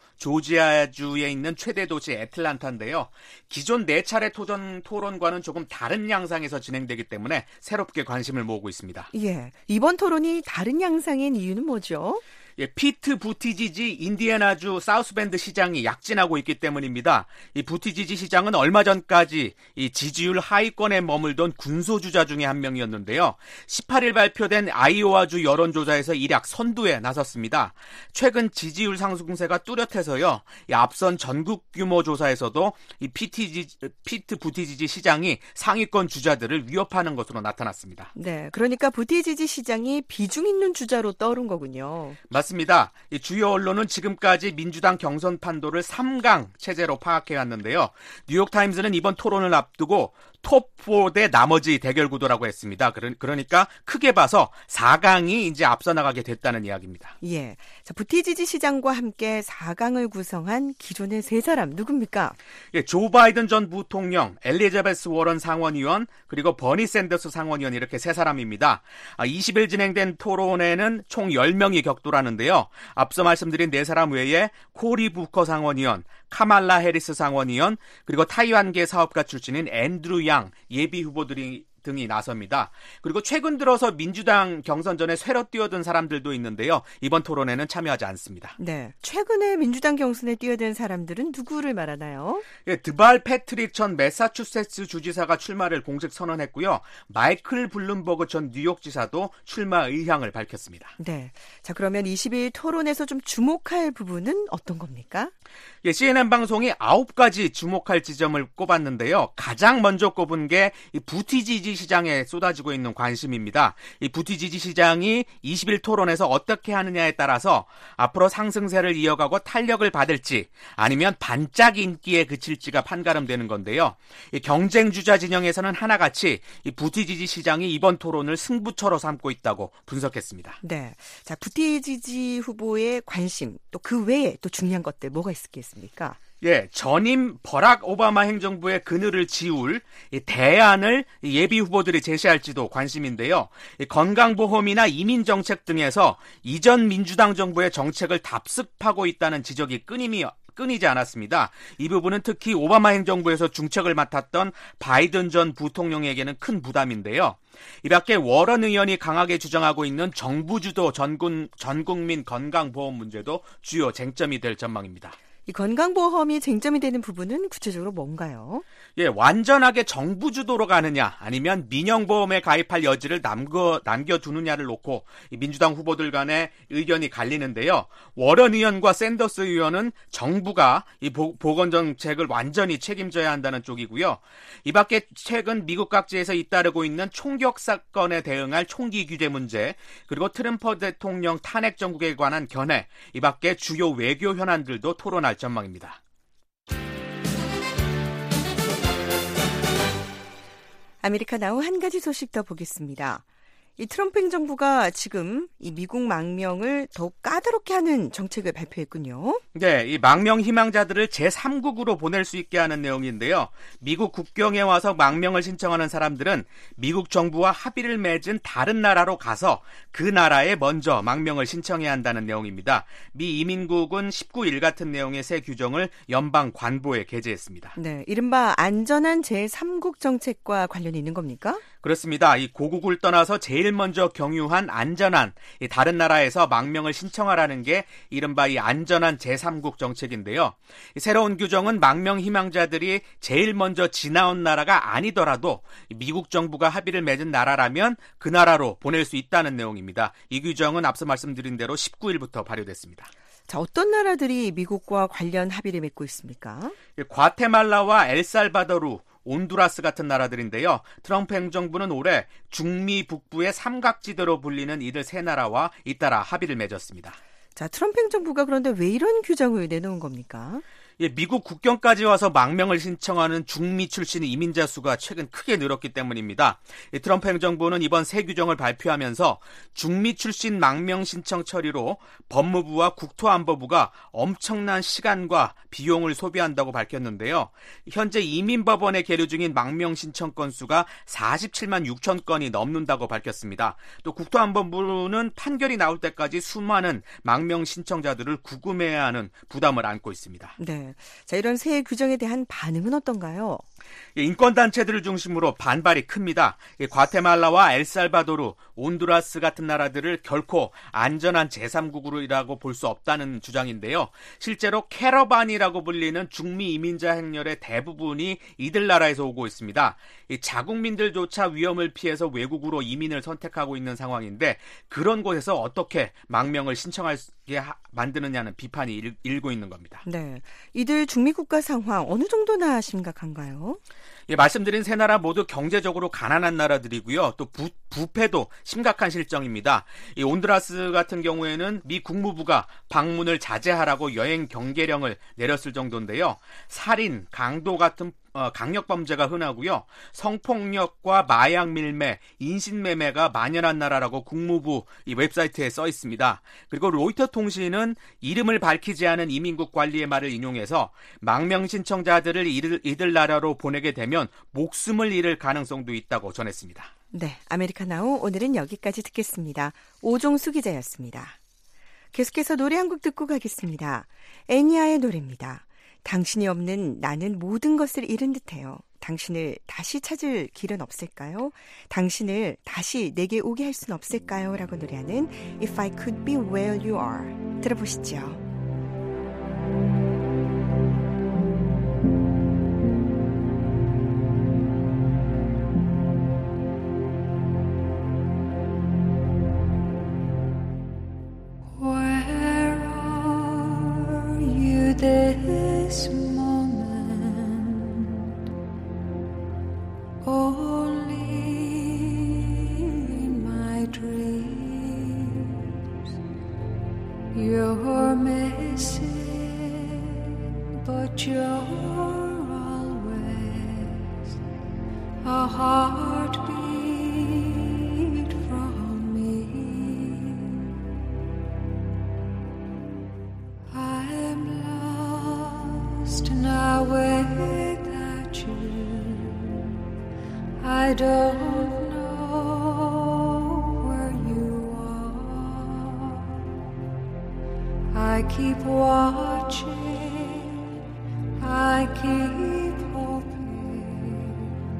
조지아주에 있는 최대 도시 애틀란타인데요. 기존 네 차례 토전 토론과는 조금 다른 양상에서 진행되기 때문에 새롭게 관심을 모으고 있습니다. 예, 이번 토론이 다른 양상인 이유는 뭐죠? 예, 피트 부티지지 인디애나주 사우스밴드 시장이 약진하고 있기 때문입니다. 이 부티지지 시장은 얼마 전까지 이 지지율 하위권에 머물던 군소주자 중에 한 명이었는데요. 십팔 일 발표된 아이오와주 여론조사에서 일약 선두에 나섰습니다. 최근 지지율 상승세가 뚜렷해서요. 이 앞선 전국 규모 조사에서도 이 피티지, 피트 부티지지 시장이 상위권 주자들을 위협하는 것으로 나타났습니다. 네, 그러니까 부티지지 시장이 비중 있는 주자로 떠오른 거군요. 맞습니다. 맞습니다. 이 주요 언론은 지금까지 민주당 경선 판도를 삼 강 체제로 파악해왔는데요. 뉴욕타임즈는 이번 토론을 앞두고 톱 사 대 나머지 대결 구도라고 했습니다. 그러니까 크게 봐서 사 강이 이제 앞서 나가게 됐다는 이야기입니다. 예, 자, 부티지지 시장과 함께 사 강을 구성한 기존의 세 사람 누굽니까? 예, 조 바이든 전 부통령, 엘리자베스 워런 상원의원, 그리고 버니 샌더스 상원의원 이렇게 세 사람입니다. 아, 이십 일 진행된 토론에는 총 열 명이 격돌하는데요. 앞서 말씀드린 네 사람 외에 코리 부커 상원의원, 카말라 해리스 상원의원, 그리고 타이완계 사업가 출신인 앤드루 양 예비 후보들이 등이 나섭니다. 그리고 최근 들어서 민주당 경선전에 쇠로 뛰어든 사람들도 있는데요. 이번 토론에는 참여하지 않습니다. 네, 최근에 민주당 경선에 뛰어든 사람들은 누구를 말하나요? 예, 드발 패트릭 전 매사추세츠 주지사가 출마를 공식 선언했고요. 마이클 블룸버그 전 뉴욕지사도 출마 의향을 밝혔습니다. 네, 자, 그러면 이십 일 토론에서 좀 주목할 부분은 어떤 겁니까? 예, 씨엔엔 방송이 아홉 가지 주목할 지점을 꼽았는데요. 가장 먼저 꼽은 게 이 부티지지 시장에 쏟아지고 있는 관심입니다. 이 부티지지 시장이 이십 일 토론에서 어떻게 하느냐에 따라서 앞으로 상승세를 이어가고 탄력을 받을지 아니면 반짝 인기에 그칠지가 판가름되는 건데요. 이 경쟁 주자 진영에서는 하나같이 이 부티지지 시장이 이번 토론을 승부처로 삼고 있다고 분석했습니다. 네, 자, 부티지지 후보의 관심 또 그 외에 또 중요한 것들 뭐가 있겠습니까? 예, 전임 버락 오바마 행정부의 그늘을 지울 이 대안을 예비 후보들이 제시할지도 관심인데요. 이 건강보험이나 이민정책 등에서 이전 민주당 정부의 정책을 답습하고 있다는 지적이 끊임이 끊이지 않았습니다. 이 부분은 특히 오바마 행정부에서 중책을 맡았던 바이든 전 부통령에게는 큰 부담인데요. 이 밖에 워런 의원이 강하게 주장하고 있는 정부 주도 전군, 전국민 건강보험 문제도 주요 쟁점이 될 전망입니다. 이 건강보험이 쟁점이 되는 부분은 구체적으로 뭔가요? 예, 완전하게 정부 주도로 가느냐 아니면 민영보험에 가입할 여지를 남겨, 남겨두느냐를 놓고 민주당 후보들 간의 의견이 갈리는데요. 워런 의원과 샌더스 의원은 정부가 이 보, 보건정책을 완전히 책임져야 한다는 쪽이고요. 이 밖에 최근 미국 각지에서 잇따르고 있는 총격 사건에 대응할 총기 규제 문제, 그리고 트럼프 대통령 탄핵 정국에 관한 견해, 이 밖에 주요 외교 현안들도 토론할 전망입니다. 아메리카 나우 한 가지 소식 더 보겠습니다. 이 트럼프 행정부가 지금 이 미국 망명을 더욱 까다롭게 하는 정책을 발표했군요. 네, 이 망명 희망자들을 제삼국으로 보낼 수 있게 하는 내용인데요. 미국 국경에 와서 망명을 신청하는 사람들은 미국 정부와 합의를 맺은 다른 나라로 가서 그 나라에 먼저 망명을 신청해야 한다는 내용입니다. 미 이민국은 십구 일 같은 내용의 새 규정을 연방 관보에 게재했습니다. 네, 이른바 안전한 제삼국 정책과 관련이 있는 겁니까? 그렇습니다. 이 고국을 떠나서 제일 먼저 경유한 안전한 이 다른 나라에서 망명을 신청하라는 게 이른바 이 안전한 제삼국 정책인데요. 이 새로운 규정은 망명 희망자들이 제일 먼저 지나온 나라가 아니더라도 미국 정부가 합의를 맺은 나라라면 그 나라로 보낼 수 있다는 내용입니다. 이 규정은 앞서 말씀드린 대로 십구 일부터 발효됐습니다. 자, 어떤 나라들이 미국과 관련 합의를 맺고 있습니까? 과테말라와 엘살바도르, 온두라스 같은 나라들인데요. 트럼프 행정부는 올해 중미 북부의 삼각지대로 불리는 이들 세 나라와 잇따라 합의를 맺었습니다. 자, 트럼프 행정부가 그런데 왜 이런 규정을 내놓은 겁니까? 예, 미국 국경까지 와서 망명을 신청하는 중미 출신 이민자 수가 최근 크게 늘었기 때문입니다. 예, 트럼프 행정부는 이번 새 규정을 발표하면서 중미 출신 망명 신청 처리로 법무부와 국토안보부가 엄청난 시간과 비용을 소비한다고 밝혔는데요. 현재 이민법원에 계류 중인 망명 신청 건수가 사십칠만 육천 건이 넘는다고 밝혔습니다. 또 국토안보부는 판결이 나올 때까지 수많은 망명 신청자들을 구금해야 하는 부담을 안고 있습니다. 네. 자, 이런 새 규정에 대한 반응은 어떤가요? 인권단체들을 중심으로 반발이 큽니다. 과테말라와 엘살바도르, 온두라스 같은 나라들을 결코 안전한 제삼국으로라고 볼 수 없다는 주장인데요. 실제로 캐러반이라고 불리는 중미 이민자 행렬의 대부분이 이들 나라에서 오고 있습니다. 자국민들조차 위험을 피해서 외국으로 이민을 선택하고 있는 상황인데 그런 곳에서 어떻게 망명을 신청하게 만드느냐는 비판이 일, 일고 있는 겁니다. 네, 이들 중미 국가 상황 어느 정도나 심각한가요? 예, 말씀드린 세 나라 모두 경제적으로 가난한 나라들이고요. 또 부, 부패도 심각한 실정입니다. 이 온두라스 같은 경우에는 미 국무부가 방문을 자제하라고 여행 경계령을 내렸을 정도인데요. 살인, 강도 같은 어, 강력범죄가 흔하고요. 성폭력과 마약 밀매, 인신매매가 만연한 나라라고 국무부 이 웹사이트에 써 있습니다. 그리고 로이터 통신은 이름을 밝히지 않은 이민국 관리의 말을 인용해서 망명 신청자들을 이들, 이들 나라로 보내게 되면 목숨을 잃을 가능성도 있다고 전했습니다. 네, 아메리카나우 오늘은 여기까지 듣겠습니다. 오종수 기자였습니다. 계속해서 노래 한 곡 듣고 가겠습니다. 애니아의 노래입니다. 당신이 없는 나는 모든 것을 잃은 듯해요. 당신을 다시 찾을 길은 없을까요? 당신을 다시 내게 오게 할 수는 없을까요? 라고 노래하는 If I Could Be Where You Are 들어보시죠. This moment, only in my dreams, you're missing, but you're always a heartbeat from me. I'm now without you, I don't know where you are. I keep watching, I keep hoping,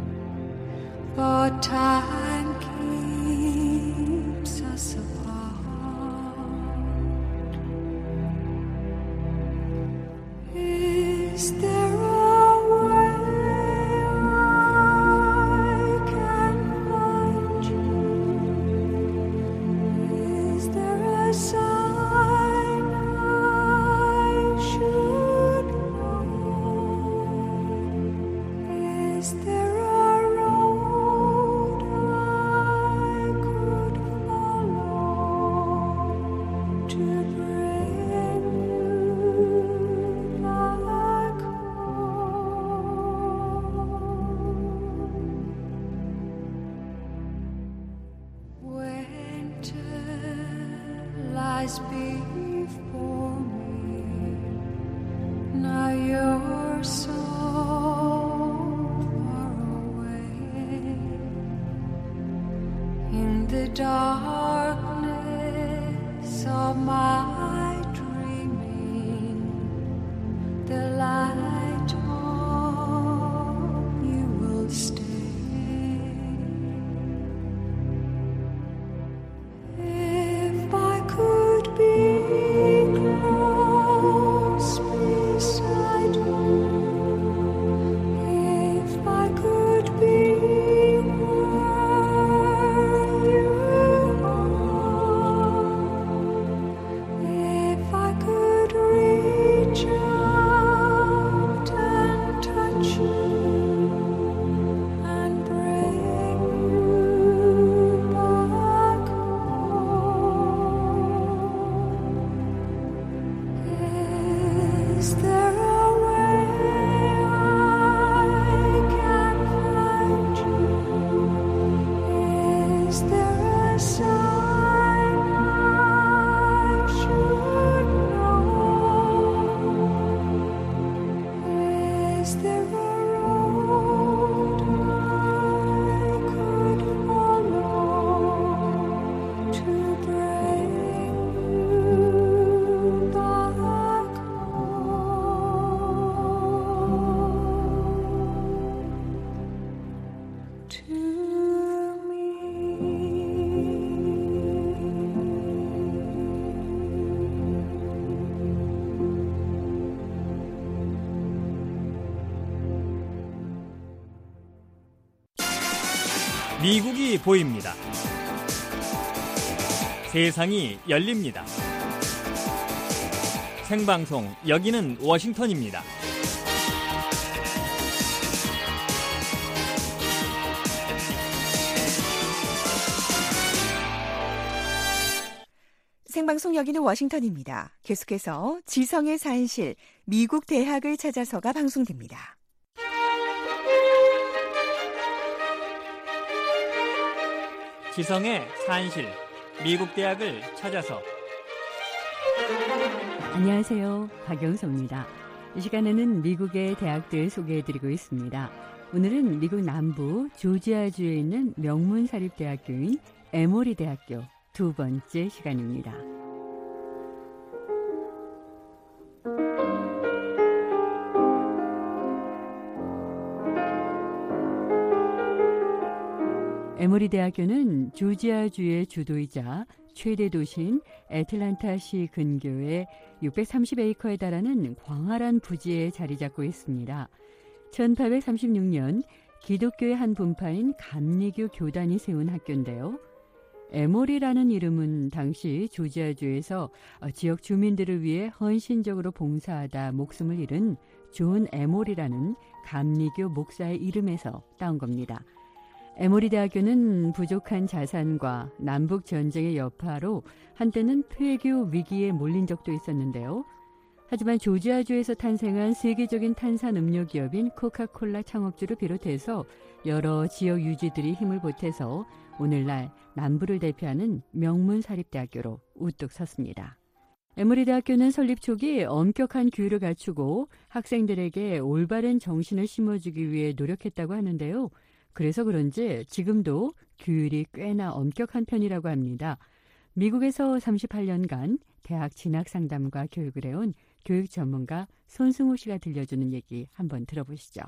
but time keeps us apart. Is there a way I can find you? Is there a sign I should know? Is there a road lies before me. Now you're so far away. In the darkness of my dreaming, the light on you will stay. If I could be close beside you, if I could be where you are, if I could reach out and touch you and bring you back home, is there a way I can find you? Is there a sign I should know? Is there a road I could follow to bring you back home to me? 미국이 보입니다. 세상이 열립니다. 생방송 여기는 워싱턴입니다. 생방송 여기는 워싱턴입니다. 계속해서 지성의 산실, 미국 대학을 찾아서가 방송됩니다. 지성의 산실, 미국 대학을 찾아서. 안녕하세요. 박영서입니다. 이 시간에는 미국의 대학들 소개해드리고 있습니다. 오늘은 미국 남부 조지아주에 있는 명문사립대학교인 에모리 대학교 두 번째 시간입니다. 에모리 대학교는 조지아주의 주도이자 최대 도시인 애틀랜타시 근교의 육백삼십 에이커에 달하는 광활한 부지에 자리 잡고 있습니다. 천팔백삼십육 년 기독교의 한 분파인 감리교 교단이 세운 학교인데요. 에모리라는 이름은 당시 조지아주에서 지역 주민들을 위해 헌신적으로 봉사하다 목숨을 잃은 존 에모리라는 감리교 목사의 이름에서 따온 겁니다. 에모리 대학교는 부족한 자산과 남북 전쟁의 여파로 한때는 폐교 위기에 몰린 적도 있었는데요. 하지만 조지아주에서 탄생한 세계적인 탄산음료 기업인 코카콜라 창업주를 비롯해서 여러 지역 유지들이 힘을 보태서 오늘날 남부를 대표하는 명문사립대학교로 우뚝 섰습니다. 에모리 대학교는 설립 초기 엄격한 규율을 갖추고 학생들에게 올바른 정신을 심어주기 위해 노력했다고 하는데요. 그래서 그런지 지금도 규율이 꽤나 엄격한 편이라고 합니다. 미국에서 삼십팔 년간 대학 진학 상담과 교육을 해온 교육 전문가 손승우 씨가 들려주는 얘기 한번 들어보시죠.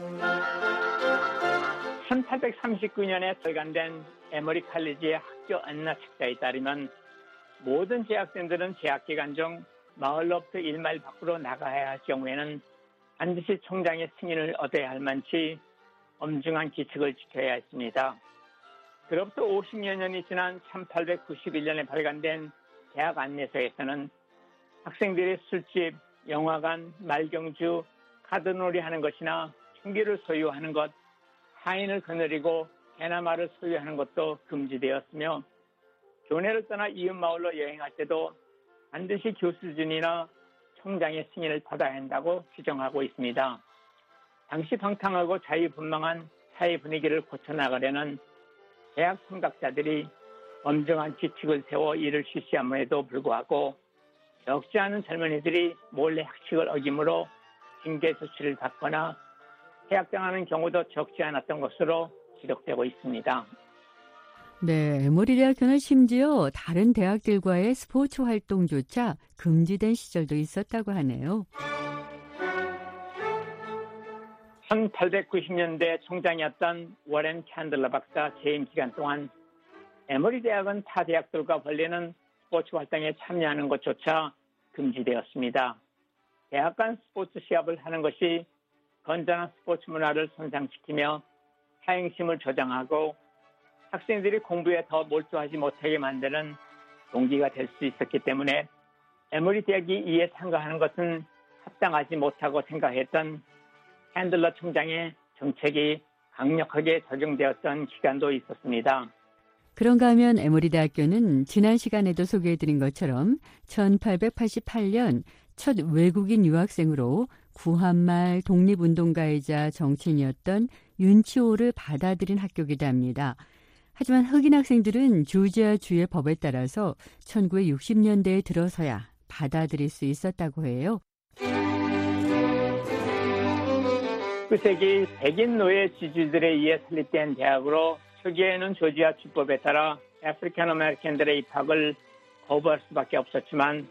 천팔백삼십구 년에 발간된 에모리 칼리지의 학교 안내 책자에 따르면 모든 재학생들은 재학 기간 중 마을로부터 일마일 밖으로 나가야 할 경우에는 반드시 총장의 승인을 얻어야 할 만치 엄중한 규칙을 지켜야 했습니다. 그로부터 오십여 년이 지난 천팔백구십일 년에 발간된 대학 안내서에서는 학생들이 술집, 영화관, 말경주, 카드놀이 하는 것이나 총기를 소유하는 것, 하인을 거느리고 개나 말을 소유하는 것도 금지되었으며 교내를 떠나 이웃 마을로 여행할 때도 반드시 교수진이나 총장의 승인을 받아야 한다고 규정하고 있습니다. 당시 방탕하고 자유분방한 사회 분위기를 고쳐나가려는 대학 선각자들이 엄정한 규칙을 세워 이를 실시함에도 불구하고 적지 않은 젊은이들이 몰래 학칙을 어김으로 징계 조치를 받거나 해약당하는 경우도 적지 않았던 것으로 기록되고 있습니다. 네, 에모리 대학교는 심지어 다른 대학들과의 스포츠 활동조차 금지된 시절도 있었다고 하네요. 천팔백구십 년대 총장이었던 워렌 캔들러 박사 재임 기간 동안 에모리 대학은 타 대학들과 벌리는 스포츠 활동에 참여하는 것조차 금지되었습니다. 대학 간 스포츠 시합을 하는 것이 건전한 스포츠 문화를 손상시키며 사행심을 조장하고 학생들이 공부에 더 몰두하지 못하게 만드는 동기가 될 수 있었기 때문에 에모리 대학이 이에 참가하는 것은 합당하지 못하고 생각했던 캔들러 총장의 정책이 강력하게 적용되었던 기간도 있었습니다. 그런가 하면 에모리 대학교는 지난 시간에도 소개해드린 것처럼 천팔백팔십팔 년 첫 외국인 유학생으로 구한말 독립운동가이자 정치인이었던 윤치호를 받아들인 학교이기도 합니다. 하지만 흑인 학생들은 조지아주의 법에 따라서 천구백육십 년대에 들어서야 받아들일 수 있었다고 해요. 그 세기 백인 노예 지주들에 의해 설립된 대학으로 초기에는 조지아 주법에 따라 아프리칸 아메리칸들의 입학을 거부할 수밖에 없었지만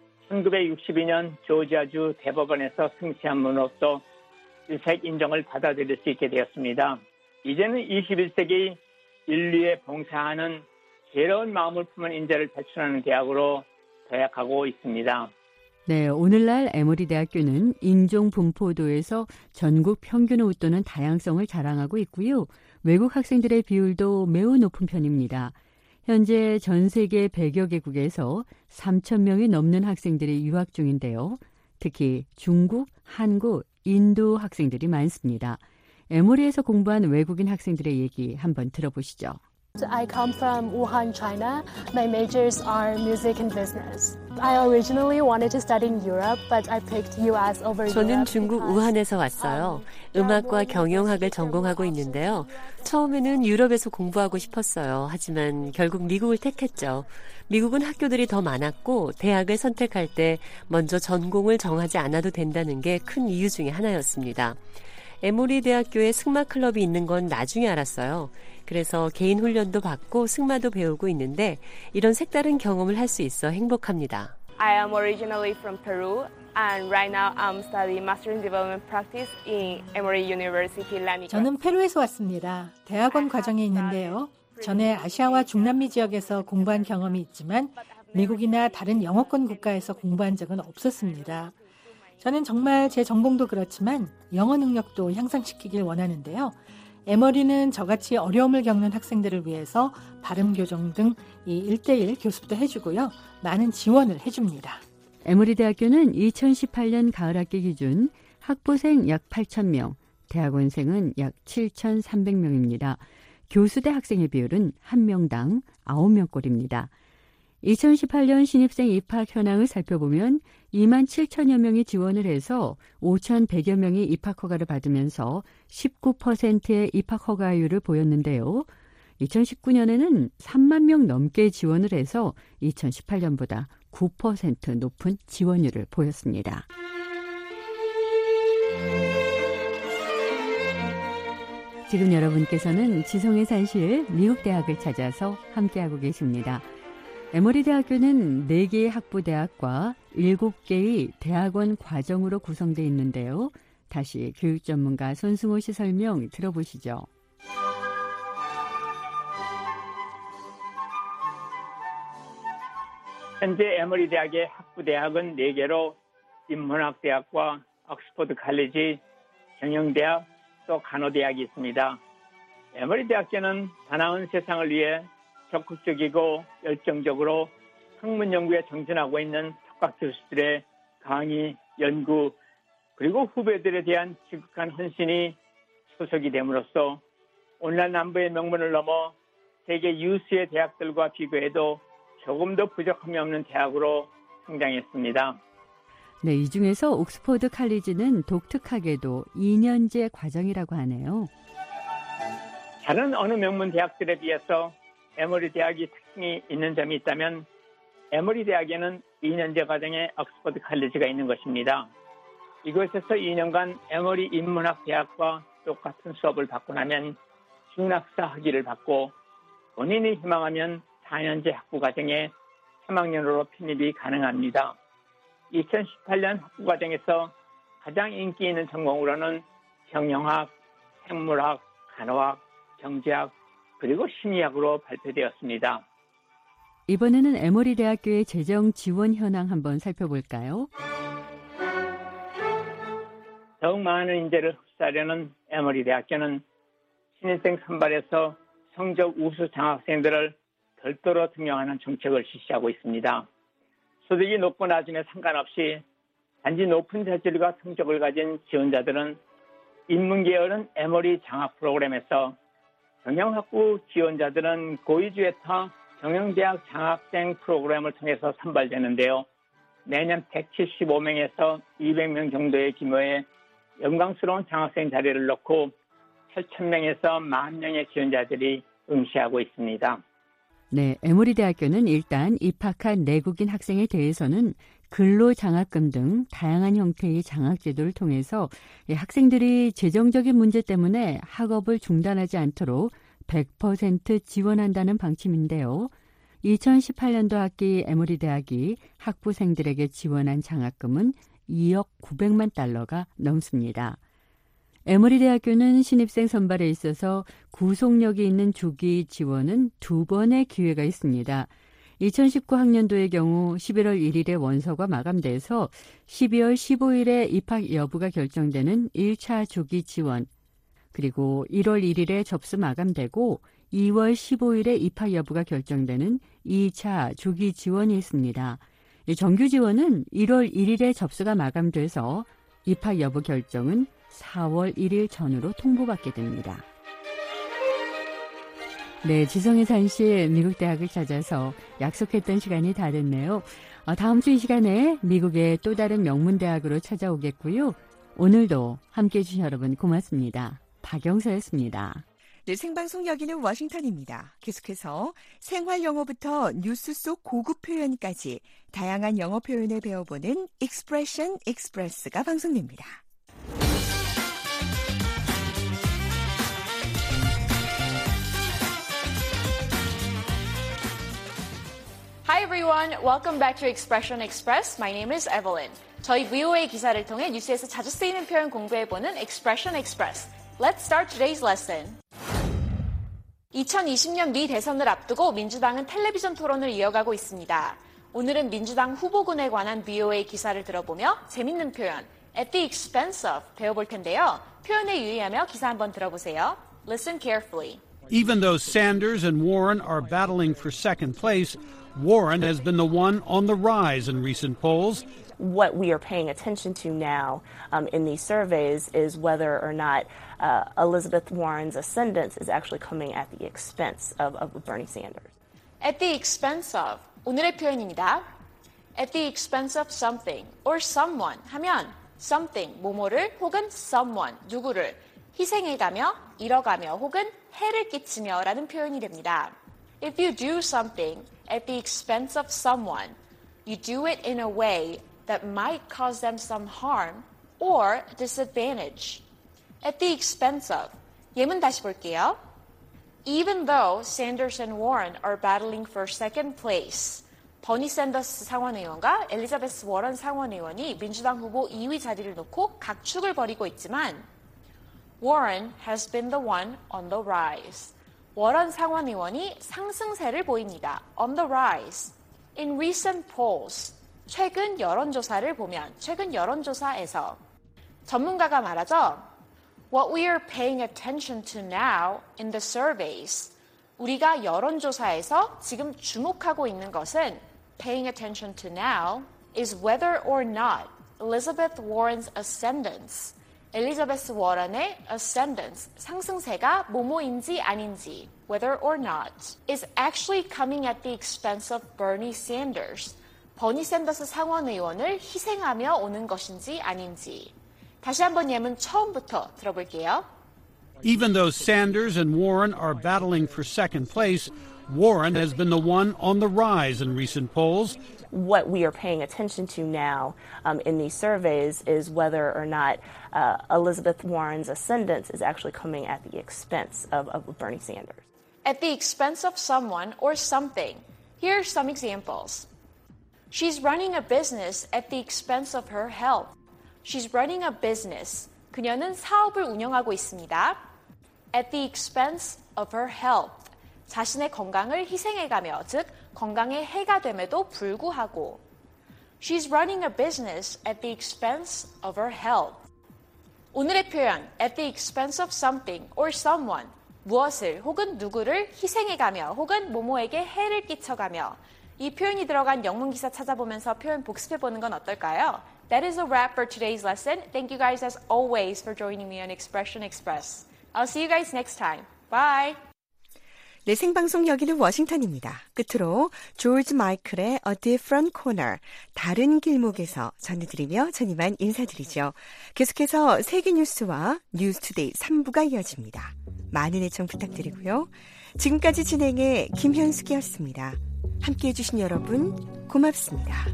천구백육십이 년 조지아주 대법원에서 승시한 문으로써 일색 인정을 받아들일 수 있게 되었습니다. 이제는 이십일 세기 인류에 봉사하는 괴로운 마음을 품은 인재를 배출하는 대학으로 도약하고 있습니다. 네, 오늘날 에모리 대학교는 인종 분포도에서 전국 평균을 웃도는 다양성을 자랑하고 있고요. 외국 학생들의 비율도 매우 높은 편입니다. 현재 전 세계 백여 개국에서 삼천 명이 넘는 학생들이 유학 중인데요. 특히 중국, 한국, 인도 학생들이 많습니다. 에모리에서 공부한 외국인 학생들의 얘기 한번 들어보시죠. I come from Wuhan, China. My majors are music and business. I originally wanted to study in Europe, but I picked U S over Europe. 저는 중국 우한에서 왔어요. 음악과 경영학을 전공하고 있는데요. 처음에는 유럽에서 공부하고 싶었어요. 하지만 결국 미국을 택했죠. 미국은 학교들이 더 많았고 대학을 선택할 때 먼저 전공을 정하지 않아도 된다는 게 큰 이유 중에 하나였습니다. 에모리 대학교에 승마 클럽이 있는 건 나중에 알았어요. 그래서 개인 훈련도 받고 승마도 배우고 있는데 이런 색다른 경험을 할 수 있어 행복합니다. I am originally from Peru and right now I'm studying Master in Development Practice in Emory University Lanica. 저는 페루에서 왔습니다. 대학원 과정에 있는데요. 전에 아시아와 중남미 지역에서 공부한 경험이 있지만 미국이나 다른 영어권 국가에서 공부한 적은 없었습니다. 저는 정말 제 전공도 그렇지만 영어 능력도 향상시키길 원하는데요. 에머리는 저같이 어려움을 겪는 학생들을 위해서 발음 교정 등 이 일대일 교습도 해주고요. 많은 지원을 해줍니다. 에모리 대학교는 이천십팔 년 가을 학기 기준 학부생 약 팔천 명, 대학원생은 약 칠천삼백 명입니다. 교수대 학생의 비율은 한 명당 아홉 명꼴입니다. 이천십팔 년 신입생 입학 현황을 살펴보면 이만 칠천여 명이 지원을 해서 오천백여 명이 입학 허가를 받으면서 십구 퍼센트의 입학 허가율을 보였는데요. 이천십구 년에는 삼만 명 넘게 지원을 해서 이천십팔 년보다 구 퍼센트 높은 지원율을 보였습니다. 지금 여러분께서는 지성의 산실 미국 대학을 찾아서 함께하고 계십니다. 에모리 대학교는 네 개의 학부대학과 일곱 개의 대학원 과정으로 구성되어 있는데요. 다시 교육 전문가 손승호 씨 설명 들어보시죠. 현재 에모리 대학의 학부대학은 네 개로 인문학대학과 옥스퍼드 칼리지, 경영대학, 또 간호대학이 있습니다. 에모리 대학교는 더 나은 세상을 위해 적극적이고 열정적으로 학문 연구에 정진하고 있는 석학 교수들의 강의, 연구, 그리고 후배들에 대한 지극한 헌신이 소속이 됨으로써 오늘날 남부의 명문을 넘어 세계 유수의 대학들과 비교해도 조금 더 부족함이 없는 대학으로 성장했습니다. 네, 이 중에서 옥스퍼드 칼리지는 독특하게도 이 년제 과정이라고 하네요. 다른 어느 명문 대학들에 비해서 에머리 대학이 특징이 있는 점이 있다면 에머리 대학에는 이 년제 과정의 옥스퍼드 칼리지가 있는 것입니다. 이곳에서 이 년간 에머리 인문학 대학과 똑같은 수업을 받고 나면 신학사 학위를 받고 본인이 희망하면 사 년제 학부 과정에 삼 학년으로 편입이 가능합니다. 이천십팔 년 학부 과정에서 가장 인기 있는 전공으로는 경영학, 생물학, 간호학, 경제학, 그리고 심리학으로 발표되었습니다. 이번에는 에머리 대학교의 재정 지원 현황 한번 살펴볼까요? 더욱 많은 인재를 흡수하려는 에머리 대학교는 신입생 선발에서 성적 우수 장학생들을 별도로 등용하는 정책을 실시하고 있습니다. 소득이 높고 낮음에 상관없이 단지 높은 재질과 성적을 가진 지원자들은 인문계열은 에머리 장학 프로그램에서 경영학부 지원자들은 고위주에터 경영대학 장학생 프로그램을 통해서 선발되는데요. 매년 백칠십오 명에서 이백 명 정도의 규모의 영광스러운 장학생 자리를 놓고 팔천 명에서 만 명의 지원자들이 응시하고 있습니다. 네, 에머리 대학교는 일단 입학한 내국인 학생에 대해서는 근로장학금 등 다양한 형태의 장학제도를 통해서 학생들이 재정적인 문제 때문에 학업을 중단하지 않도록 백 퍼센트 지원한다는 방침인데요. 이천십팔 년도 학기 에머리 대학이 학부생들에게 지원한 장학금은 이억 구백만 달러가 넘습니다. 에머리 대학교는 신입생 선발에 있어서 구속력이 있는 조기 지원은 두 번의 기회가 있습니다. 이천십구 학년도의 경우 십일월 일일에 원서가 마감돼서 십이월 십오일에 입학 여부가 결정되는 일 차 조기 지원, 그리고 일월 일일에 접수 마감되고 이월 십오일에 입학 여부가 결정되는 이 차 조기 지원이 있습니다. 정규 지원은 일월 일일에 접수가 마감돼서 입학 여부 결정은 사월 일일 전후로 통보받게 됩니다. 네, 지성의 산실 미국 대학을 찾아서 약속했던 시간이 다 됐네요. 어, 다음 주 이 시간에 미국의 또 다른 명문 대학으로 찾아오겠고요. 오늘도 함께해 주신 여러분 고맙습니다. 박영서였습니다. 네, 생방송 여기는 워싱턴입니다. 계속해서 생활 영어부터 뉴스 속 고급 표현까지 다양한 영어 표현을 배워보는 Expression Express가 방송됩니다. Hi everyone, welcome back to Expression Express. My name is Evelyn. 저희 브이오에이 기사를 통해 뉴스에서 자주 쓰이는 표현 공부해보는 Expression Express. Let's start today's lesson. 이천이십 년 미 대선을 앞두고 민주당은 텔레비전 토론을 이어가고 있습니다. 오늘은 민주당 후보군에 관한 브이오에이 기사를 들어보며 재밌는 표현 at the expense of 배워볼 텐데요. 표현에 유의하며 기사 한번 들어보세요. Listen carefully. Even though Sanders and Warren are battling for second place, Warren has been the one on the rise in recent polls. What we are paying attention to now um, in these surveys is whether or not uh, Elizabeth Warren's ascendance is actually coming at the expense of, of Bernie Sanders. At the expense of 오늘의 표현입니다. At the expense of something or someone 하면 something 뭐뭐를 혹은 someone 누구를 희생해가며 잃어가며 혹은 해를 끼치며라는 표현이 됩니다. If you do something at the expense of someone, you do it in a way that might cause them some harm or disadvantage. At the expense of. 예문 다시 볼게요. Even though Sanders and Warren are battling for second place, 버니 샌더스 상원의원과 엘리자베스 워런 상원의원이 민주당 후보 이 위 자리를 놓고 각축을 벌이고 있지만 Warren has been the one on the rise. 워런 상원의원이 상승세를 보입니다. On the rise. In recent polls. 최근 여론조사를 보면 최근 여론조사에서 전문가가 말하죠. What we are paying attention to now in the surveys. 우리가 여론조사에서 지금 주목하고 있는 것은 paying attention to now is whether or not Elizabeth Warren's ascendance. 엘리자베스 워런의 ascendance, 상승세가 뭐뭐인지 아닌지, whether or not, is actually coming at the expense of Bernie Sanders. 버니 샌더스 상원의원을 희생하며 오는 것인지 아닌지. 다시 한번 예문 처음부터 들어볼게요. Even though Sanders and Warren are battling for second place, Warren has been the one on the rise in recent polls. What we are paying attention to now um, in these surveys is whether or not uh, Elizabeth Warren's ascendance is actually coming at the expense of, of Bernie Sanders. At the expense of someone or something. Here are some examples. She's running a business at the expense of her health. She's running a business. 그녀는 사업을 운영하고 있습니다. At the expense of her health. 자신의 건강을 희생해가며, 즉 건강에 해가 됨에도 불구하고. She's running a business at the expense of her health. 오늘의 표현 at the expense of something or someone. 무엇을 혹은 누구를 희생해가며 혹은 모모에게 해를 끼쳐가며. 이 표현이 들어간 영문 기사 찾아보면서 표현 복습해보는 건 어떨까요? That is a wrap for today's lesson. Thank you guys as always for joining me on Expression Express. I'll see you guys next time. Bye! 네, 생방송 여기는 워싱턴입니다. 끝으로 조지 마이클의 A Different Corner, 다른 길목에서 전해드리며 전 이만 인사드리죠. 계속해서 세계 뉴스와 뉴스투데이 삼 부가 이어집니다. 많은 애청 부탁드리고요. 지금까지 진행의 김현숙이었습니다. 함께해 주신 여러분 고맙습니다.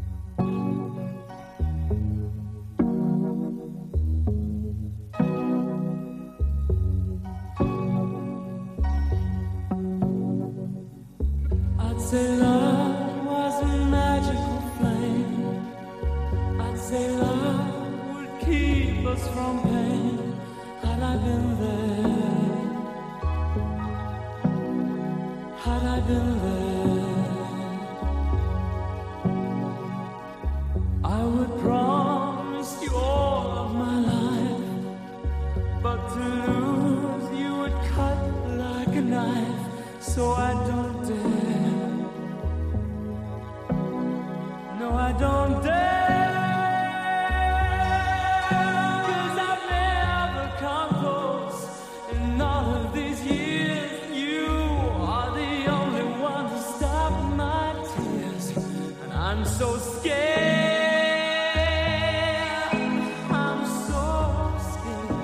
I'd say love was a magical flame. I'd say love would keep us from pain. Had I been there, had I been there, I would promise you all of my life. But to lose you would cut like a knife. So I don't dare. No, I don't dare, 'cause I've never come close in all of these years. You are the only one to stop my tears, and I'm so scared. I'm so scared.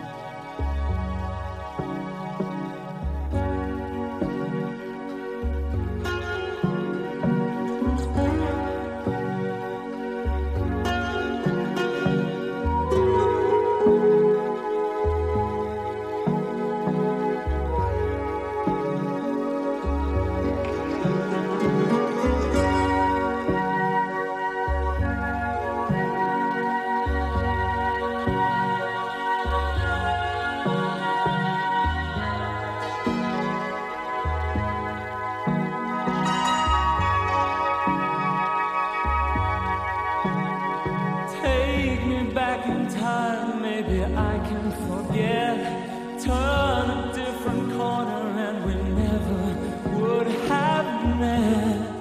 Take me back in time, maybe I can forget. Turn a different corner and we never would have met.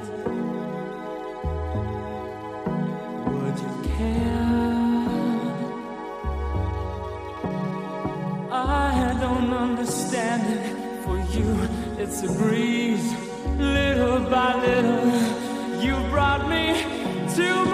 Would you care? I don't understand it. For you, it's a breeze. Little by little, you brought me to